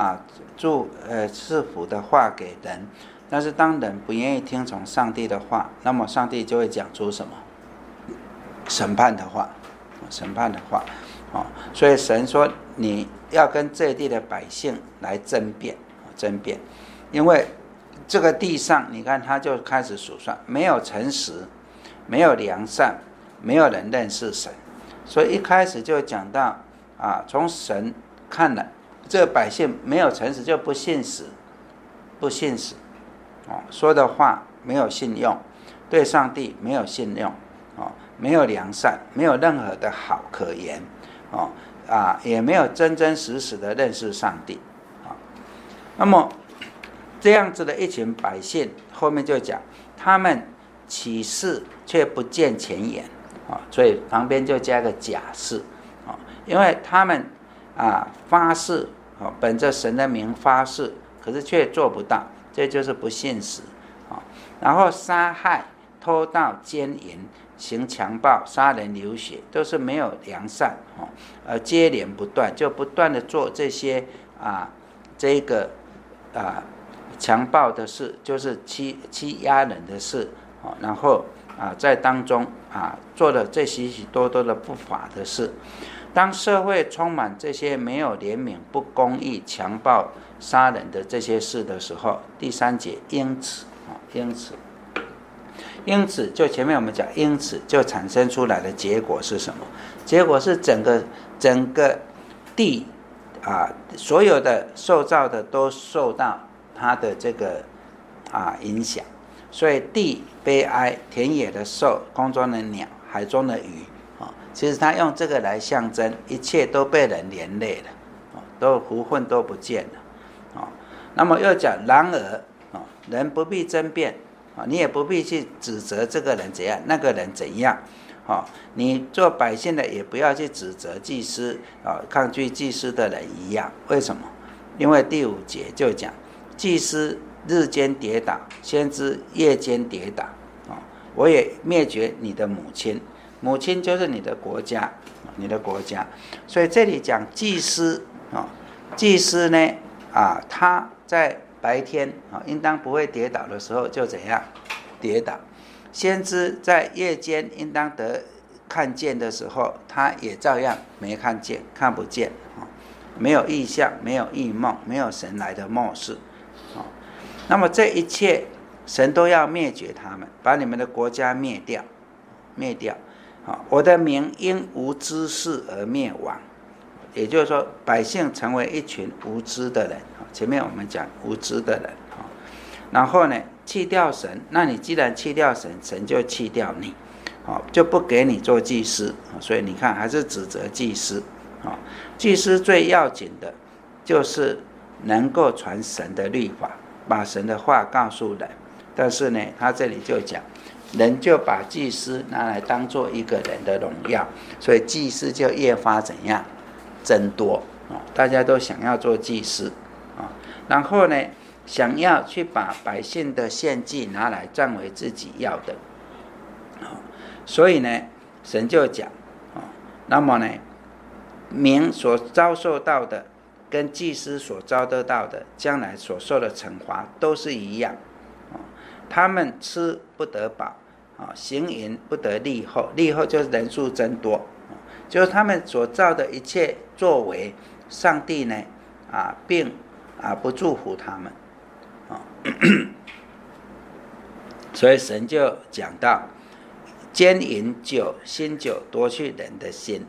赐福的话给人，但是当人不愿意听从上帝的话，那么上帝就会讲出什么？审判的话，审判的话。所以神说你要跟这地的百姓来争辩，因为这个地上你看他就开始数算，没有诚实，没有良善，没有人认识神。所以一开始就讲到从神看了这个百姓没有诚实，就不信实，说的话没有信用，对上帝没有信用，没有良善，没有任何的好可言，也没有真真实实的认识上帝。那么这样子的一群百姓，后面就讲他们起誓却不见前言，所以旁边就加个假誓，因为他们发誓，本着神的名发誓，可是却做不到，这就是不信实。然后杀害、偷盗、奸淫、行强暴、杀人流血，都是没有良善，接连不断，就不断的做这些这个强暴的事，就是欺压人的事，然后在当中做了这许许多多的不法的事。当社会充满这些没有怜悯、不公义、强暴、杀人的这些事的时候，第3节，因此就前面我们讲，因此就产生出来的结果是什么？结果是整个地所有的受造的都受到它的这个影响，所以地悲哀，田野的兽，空中的鸟，海中的鱼，其实他用这个来象征一切都被人连累了，都福分都不见了。那么又讲，然而人不必争辩，你也不必去指责这个人怎样，那个人怎样，你做百姓的也不要去指责祭司，抗拒祭司的人一样。为什么？因为第5节就讲，祭司日间跌倒，先知夜间跌倒，我也灭绝你的母亲，母亲就是你的国家，所以这里讲祭司，祭司呢他在白天应当不会跌倒的时候就怎样跌倒，先知在夜间应当得看见的时候，他也照样没看见，看不见，没有异象，没有异梦，没有神来的默示。那么这一切神都要灭绝他们，把你们的国家灭掉。我的名因无知事而灭亡，也就是说百姓成为一群无知的人。前面我们讲无知的人，然后呢弃掉神，那你既然弃掉神，神就弃掉你，就不给你做祭司。所以你看还是指责祭司，祭司最要紧的就是能够传神的律法，把神的话告诉人。但是呢他这里就讲，人就把祭司拿来当做一个人的荣耀，所以祭司就越发怎样增多，大家都想要做祭司，然后呢想要去把百姓的献祭拿来占为自己要的，所以呢神就讲，那么呢民所遭受到的跟祭司所遭得到的将来所受的惩罚都是一样，他们吃不得饱，行淫不得利后，利后就是人数增多，就是他们所造的一切作为，上帝呢并不祝福他们，所以神就讲到，奸淫酒新酒夺去人的心，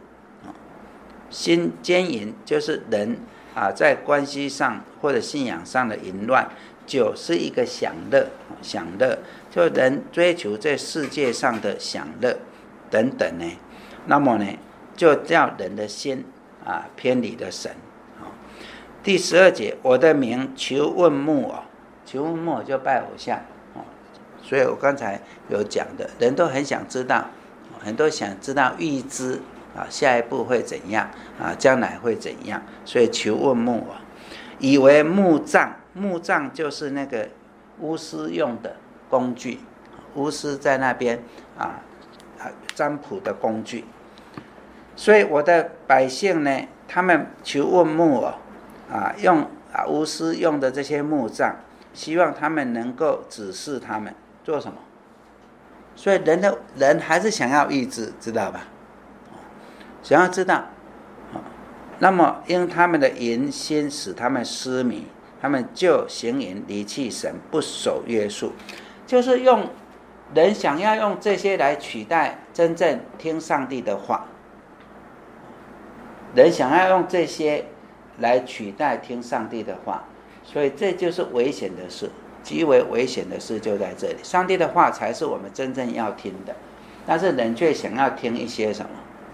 奸淫就是人在关系上或者信仰上的淫乱，酒是一个享乐，就人追求这世界上的享乐等等呢，那么呢就叫人的心偏离了神。第12节，我的名求问木偶，求问木偶就拜偶像，所以我刚才有讲的，人都很想知道，很多想知道预知下一步会怎样，将来会怎样，所以求问木偶，以为木杖，木杖就是那个巫师用的工具，巫师在那边占卜的工具。所以我的百姓呢，他们求问木偶，用巫师用的这些木杖，希望他们能够指示他们做什么。所以人还是想要预知，知道吧？想要知道，那么因他们的淫心使他们失迷，他们就行淫，离弃神，不守约束，就是用人想要用这些来取代真正听上帝的话，人想要用这些来取代听上帝的话，所以这就是危险的事，极为危险的事就在这里。上帝的话才是我们真正要听的，但是人却想要听一些什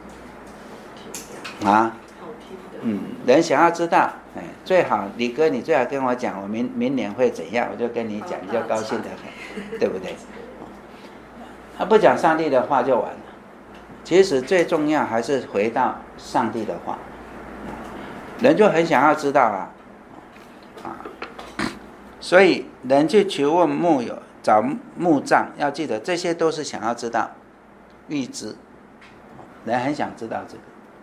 么啊？人想要知道，最好李哥你最好跟我讲，我明年会怎样，我就跟你讲，你就高兴得很，对不对？他不讲上帝的话就完了。其实最重要还是回到上帝的话，人就很想要知道啊，所以人去求问木友，找木杖，要记得这些都是想要知道预知，人很想知道这个，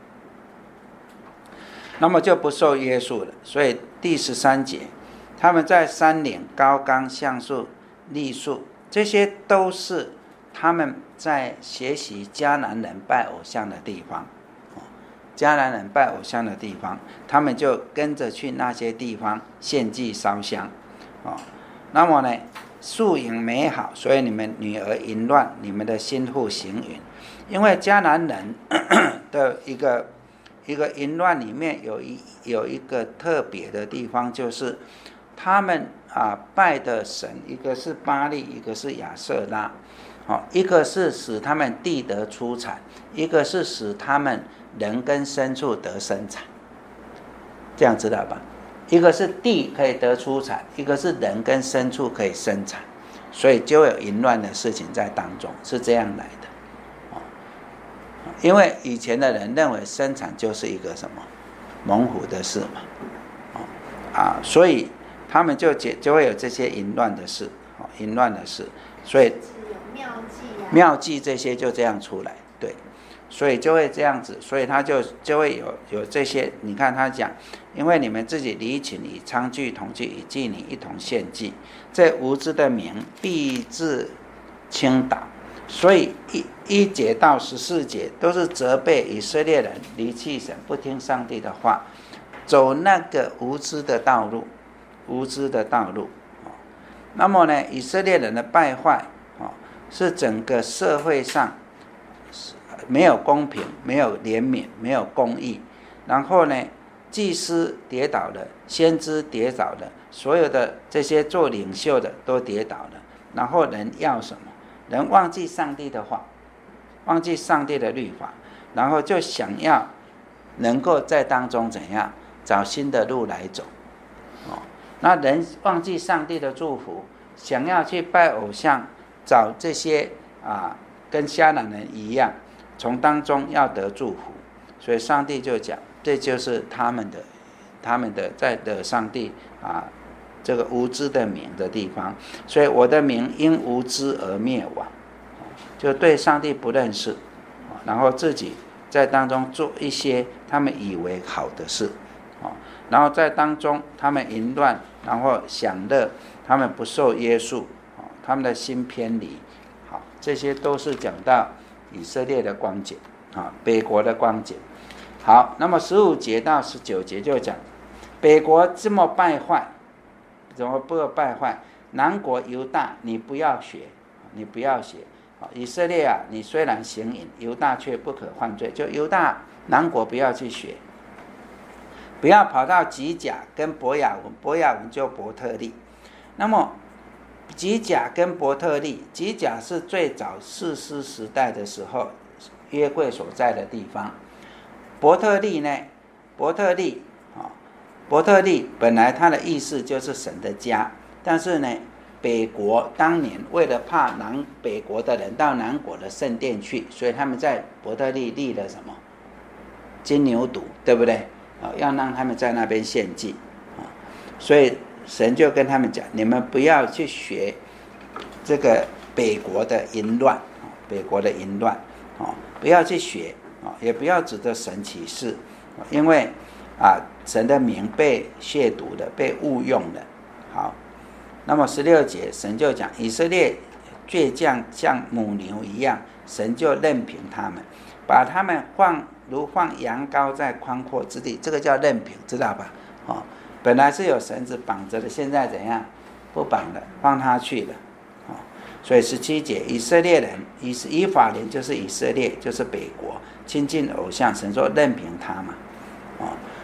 那么就不受约束了。所以第13节，他们在山岭、高冈、橡树、栗树，这些都是他们在学习迦南人拜偶像的地方。迦南人拜偶像的地方，他们就跟着去那些地方献祭烧香。那么呢，树影美好，所以你们女儿淫乱，你们的心腹行淫。因为迦南人的一个淫乱里面有一个特别的地方，就是他们拜的神，一个是巴力，一个是亚舍拉。一个是使他们地得出产，一个是使他们人跟牲畜得生产，这样知道吧？一个是地可以得出产，一个是人跟牲畜可以生产，所以就有淫乱的事情在当中，是这样来的。因为以前的人认为生产就是一个什么猛虎的事嘛，所以他们就会有这些淫乱的事，淫乱的事，所以妙计这些就这样出来，对，所以就会这样子，所以他就会有这些。你看他讲，因为你们自己离群，以娼妓同居，以妓女一同献祭，这无知的民必致倾倒。所以1节到14节都是责备以色列人离弃神，不听上帝的话，走那个无知的道路，无知的道路。那么呢，以色列人的败坏是整个社会上没有公平，没有怜悯，没有公义。然后呢，祭司跌倒了，先知跌倒了，所有的这些做领袖的都跌倒了。然后人要什么？人忘记上帝的话，忘记上帝的律法，然后就想要能够在当中怎样找新的路来走。那人忘记上帝的祝福，想要去拜偶像，找这些跟迦南人一样，从当中要得祝福。所以上帝就讲，这就是他们的在惹上帝这个无知的民的地方。所以我的民因无知而灭亡，就对上帝不认识，然后自己在当中做一些他们以为好的事，然后在当中他们淫乱，然后享乐，他们不受约束，他们的心偏离。好，这些都是讲到以色列的光景，北国的光景。好，那么15节到19节就讲北国这么败坏，怎么不败坏？南国犹大，你不要学，你不要学。以色列啊，你虽然行淫，犹大却不可犯罪。就犹大南国不要去学，不要跑到吉甲跟伯亚文，伯亚文就伯特利。那么吉甲跟伯特利，吉甲是最早士师时代的时候约柜所在的地方。伯特利呢？伯特利本来它的意思就是神的家，但是呢，北国当年为了怕北国的人到南国的圣殿去，所以他们在伯特利立了什么金牛犊，对不对？要让他们在那边献祭，所以神就跟他们讲，你们不要去学这个北国的淫乱，北国的淫乱，不要去学，也不要指着神起誓，因为神的名被亵渎的，被误用了。好，那么16节神就讲，以色列倔强像母牛一样，神就任凭他们，把他们如放羊羔在宽阔之地，这个叫任凭，知道吧？本来是有绳子绑着的，现在怎样？不绑了，放他去了。所以17节，以色列人以法莲就是以色列，就是北国亲近偶像，神说任凭他嘛。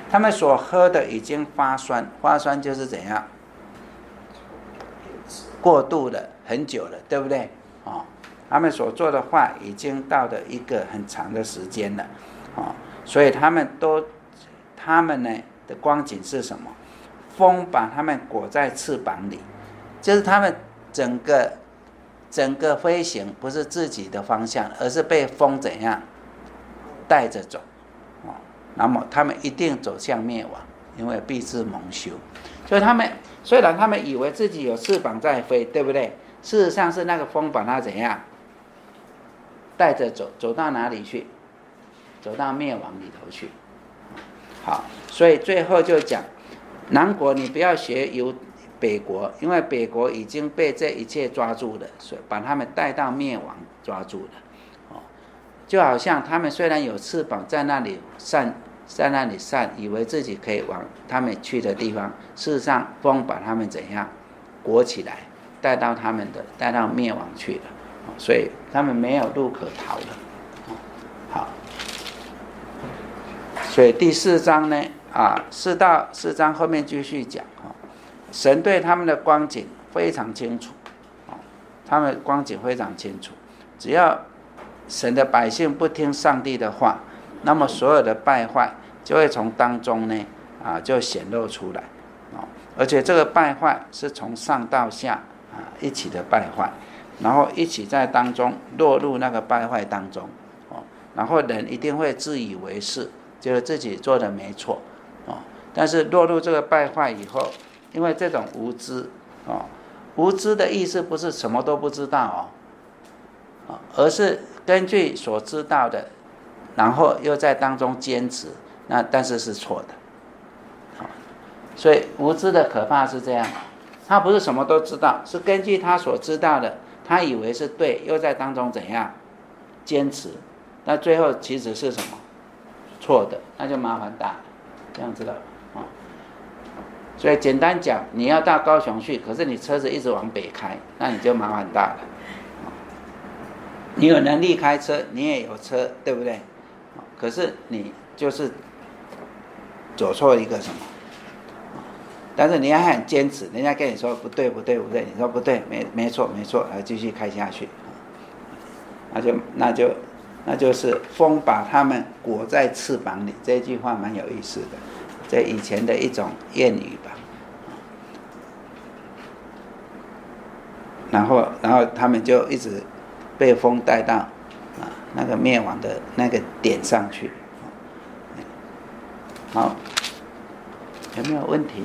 他们所喝的已经发酸，发酸就是怎样？过度了很久了，对不对？他们所做的话已经到了一个很长的时间了，所以他们呢的光景是什么？风把他们裹在翅膀里，就是他们整个飞行不是自己的方向，而是被风怎样带着走，那么他们一定走向灭亡，因为必致蒙羞。所以他们虽然他们以为自己有翅膀在飞，对不对？事实上是那个风把它怎样带着走，走到哪里去？走到灭亡里头去。好，所以最后就讲，南国你不要学北国，因为北国已经被这一切抓住了，所以把他们带到灭亡抓住了。就好像他们虽然有翅膀在那里散，以为自己可以往他们去的地方，事实上风把他们怎样裹起来，带到灭亡去了，所以他们没有路可逃了。好，所以第4章呢，4到4章后面继续讲，神对他们的光景非常清楚，他们光景非常清楚，只要神的百姓不听上帝的话，那么所有的败坏就会从当中呢就显露出来，而且这个败坏是从上到下一起的败坏，然后一起在当中落入那个败坏当中，然后人一定会自以为是，觉得自己做的没错，但是落入这个败坏以后，因为这种无知，无知的意思不是什么都不知道而是根据所知道的，然后又在当中坚持，但是是错的。所以无知的可怕是这样，他不是什么都知道，是根据他所知道的，他以为是对，又在当中怎样坚持，那最后其实是什么？错的，那就麻烦大了，这样知道吗？所以简单讲，你要到高雄去，可是你车子一直往北开，那你就麻烦大了。你有能力开车，你也有车，对不对？可是你就是走错一个什么？但是你要很坚持，人家跟你说不对，你说不对，没错，继续开下去，那就是风把他们裹在翅膀里，这句话蛮有意思的，这以前的一种谚语吧。然后他们就一直被风带到那个灭亡的那个点上去。好，有没有问题？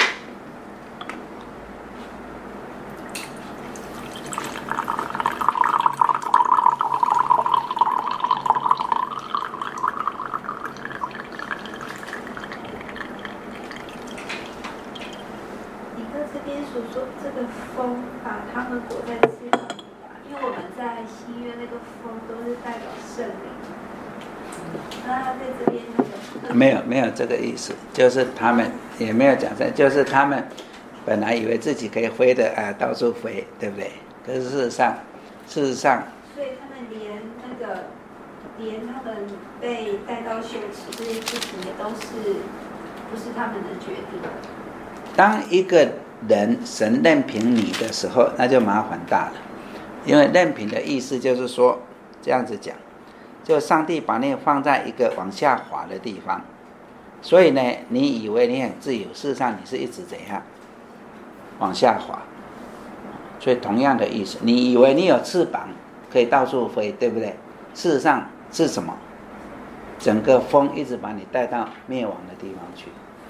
没有这个意思，就是他们也没有讲，就是他们本来以为自己可以飞的到处飞，对不对？可是事实上， 所以他们连他们被带到羞耻这些事情也都是不是他们的决定。 当一个人神任凭你的时候，那就麻烦大了，因为任凭的意思就是说这样子讲，就上帝把你放在一个往下滑的地方。所以呢，你以为你很自由，事实上你是一直怎样往下滑。所以同样的意思，你以为你有翅膀可以到处飞，对不对？事实上是什么？整个风一直把你带到灭亡的地方去。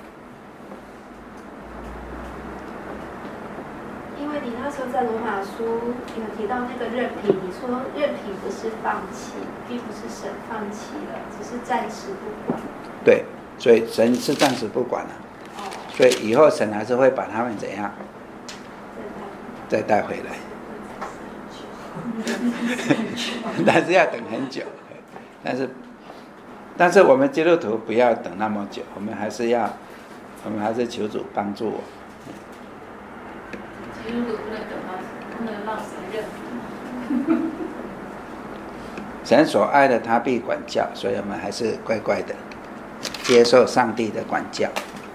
因为你那时候在罗马书有提到那个任凭，你说任凭不是放弃，并不是神放弃了，只是暂时不管。 对。所以神是暂时不管了，所以以后神还是会把他们怎样再带回来，但是要等很久。但是我们基督徒不要等那么久，我们还是求主帮助我。 基督徒不能让神认。 神所爱的他必管教，所以我们还是乖乖的。 接受上帝的管教。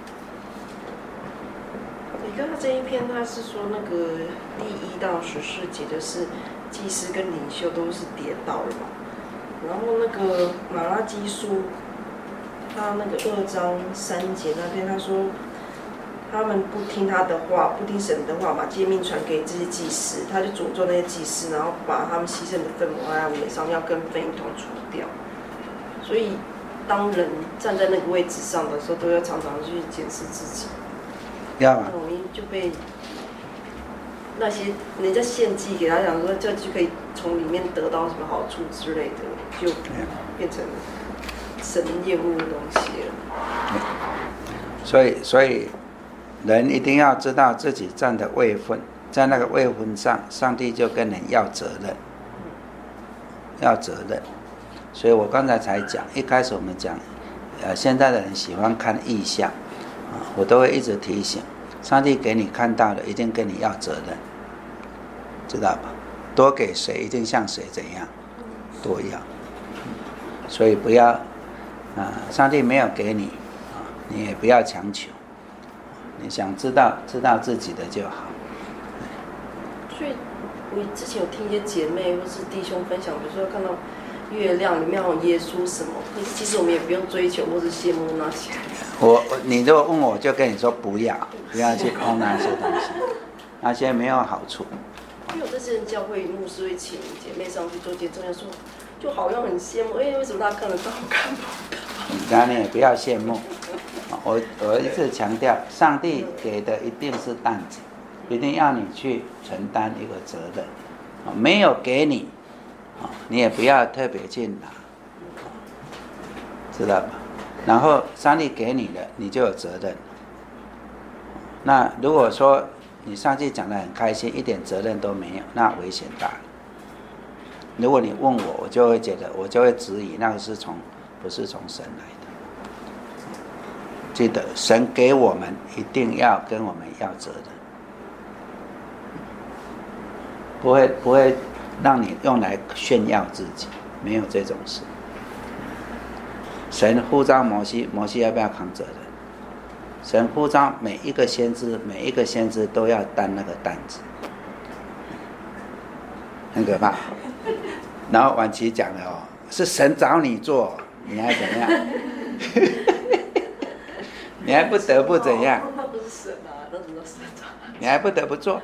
你看他这一篇，他是说那个第1到14节的是祭司跟领袖都是跌倒了嘛，然后那个马拉基书，他那个2章3节那边他说，他们不听他的话，不听神的话，把诫命传给这些祭司，他就诅咒那些祭司，然后把他们牺牲的分抹在他们脸上，要跟粪一同除掉。所以当人站在那个位置上的时候，都要常常去检视自己， 要啊， 很容易就被那些人家献祭给他讲说，这就可以从里面得到什么好处之类的，就变成神厌恶的东西了。 所以人一定要知道自己站的位分，在那个位分上，上帝就跟人要责任，要责任。所以我刚才才讲，一开始我们讲，现在的人喜欢看异象，我都会一直提醒，上帝给你看到的，一定跟你要责任，知道吧？多给谁，一定向谁怎样，多要。所以不要上帝没有给你，你也不要强求，你想知道自己的就好。 所以我之前有听一些姐妹或是弟兄分享，比如说看到月亮里面有耶稣什么，可是其实我们也不用追求或是羡慕那些。 你如果问我，就跟你说不要去碰那些东西，那些没有好处。 因为有这些人教会牧师会请姐妹上去做见证，说就好像很羡慕，为什么他看得到我看不到？ 当然你也不要羡慕。我一直强调，上帝给的一定是担子，一定要你去承担一个责任。没有给你，你也不要特别去拿，知道吧？然后上帝给你的，你就有责任。那如果说你上去讲得很开心，一点责任都没有，那危险大了。如果你问我，我就会觉得，我就会质疑，那个不是从神来的。记得神给我们，一定要跟我们要责任，不会让你用来炫耀自己，没有这种事。神呼召摩西，摩西要不要扛责任？神呼召每一个先知都要担那个担子，很可怕。然后晚期讲了是神找你做，你还怎样？你还不得不怎样？ 那不是神啊，那怎么神找？ 你还不得不做。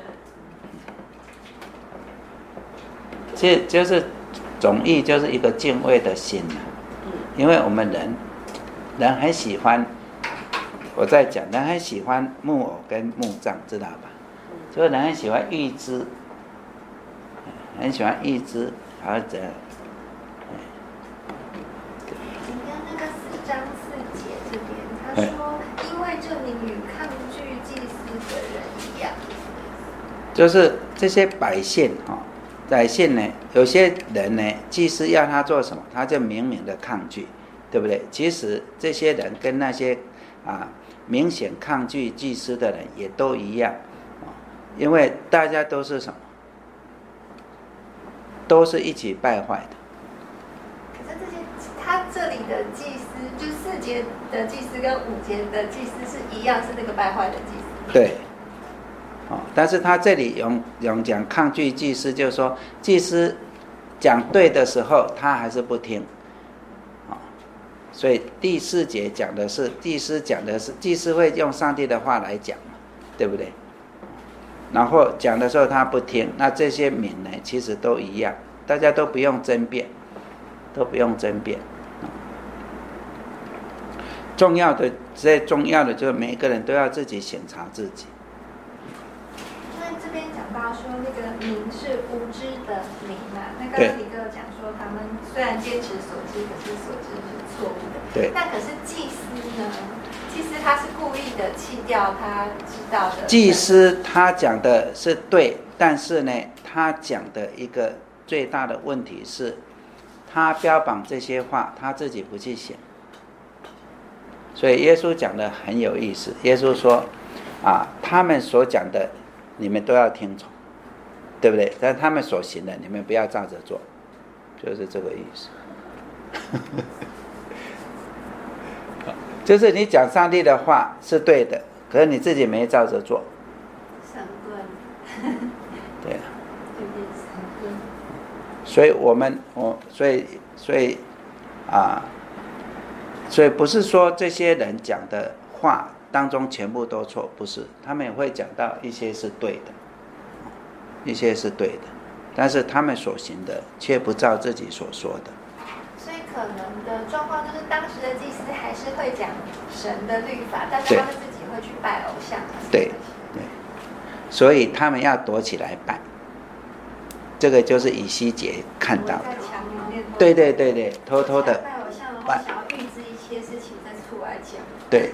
这就是总意，就是一个敬畏的心啊。因为我们人很喜欢，我在讲，人很喜欢木偶跟木杖，知道吧？就是人很喜欢预知，很喜欢预知，然后怎样？ 你跟那个4章4节这边，他说，因为这名与抗拒祭司的人一样， 就是这些百姓百姓呢，有些人呢，祭司要他做什么，他就明明的抗拒，对不对？其实这些人跟那些明显抗拒祭司的人也都一样，因为大家都是什么？都是一起败坏的。 可是他这里的祭司，就4节的祭司跟5节的祭司是一样，是那个败坏的祭司。 对。但是他这里用讲抗拒祭司，就是说祭司讲对的时候，他还是不听。所以第4节讲的是祭司会用上帝的话来讲，对不对？然后讲的时候他不听，那这些民呢，其实都一样，大家都不用争辩，重要的就是每一个人都要自己审查自己。 这边讲到说那个民是无知的民嘛，那刚刚李哥讲说他们虽然坚持所知，可是所知是错误的。 对。 那可是祭司呢？祭司他是故意的弃掉他知道的。 祭司他讲的是对，但是呢，他讲的一个最大的问题是，他标榜这些话，他自己不去想。所以耶稣讲的很有意思，耶稣说他们所讲的你们都要听从，对不对？但他们所行的你们不要照着做，就是这个意思。 就是你讲上帝的话是对的，可是你自己没照着做。 神棍。 对了。 就变神棍。 所以不是说这些人讲的话当中全部都错，不是，他们也会讲到一些是对的，一些是对的，但是他们所行的却不照自己所说的。 所以可能的状况就是当时的祭司还是会讲神的律法，但是他们自己会去拜偶像。 对对，所以他们要躲起来拜。这个就是以西结看到的。对对对对，偷偷的拜偶像的话，想要预知一切事情再出来讲。 对。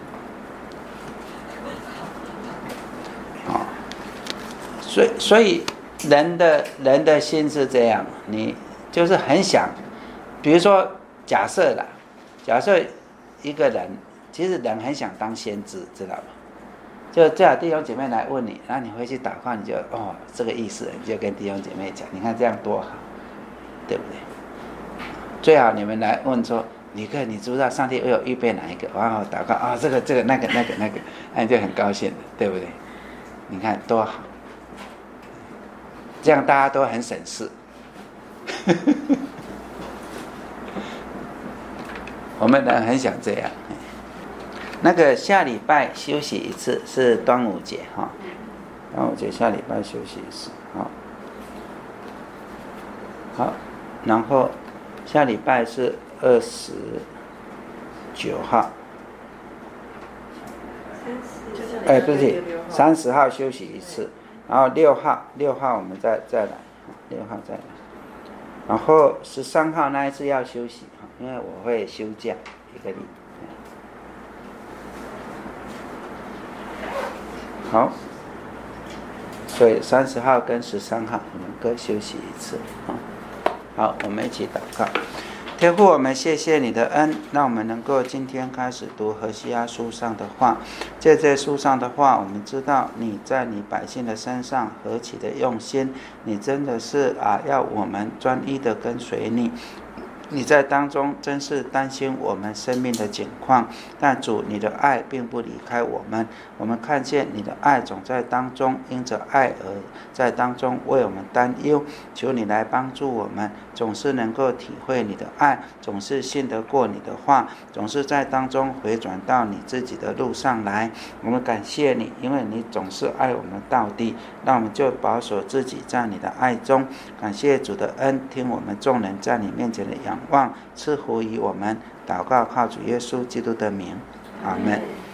好，所以人的心是这样，你就是很想，比如说假设一个人，其实人很想当先知，知道吗？就叫弟兄姐妹来问你，然后你回去祷告，你就这个意思，你就跟弟兄姐妹讲，你看这样多好，对不对？最好你们来问说，你知不知道上帝为我预备哪一个？然后祷告这个那个，那你就很高兴了，对不对？你看多好，这样大家都很省事。我们人很想这样。那个下礼拜休息一次是端午节哈，端午节下礼拜休息一次，好，然后下礼拜是29号，对不起，30号休息一次，然后6号我们再来，6号再来，然后13号那一次要休息哈，因为我会休假1个礼拜。好，所以30号跟13号我们各休息一次。好，我们一起祷告。天父，我们谢谢你的恩，让我们能够今天开始读何西阿书上的话。借这书上的话，我们知道你在你百姓的身上何其的用心，你真的是要我们专一的跟随你。你在当中真是担心我们生命的境况，但主，你的爱并不离开我们。我们看见你的爱总在当中，因着爱而在当中为我们担忧。求你来帮助我们，总是能够体会你的爱，总是信得过你的话，总是在当中回转到你自己的路上来。我们感谢你，因为你总是爱我们到底，让我们就保守自己在你的爱中。感谢主的恩，听我们众人在你面前的仰望，赐福于我们。祷告靠主耶稣基督的名，阿们。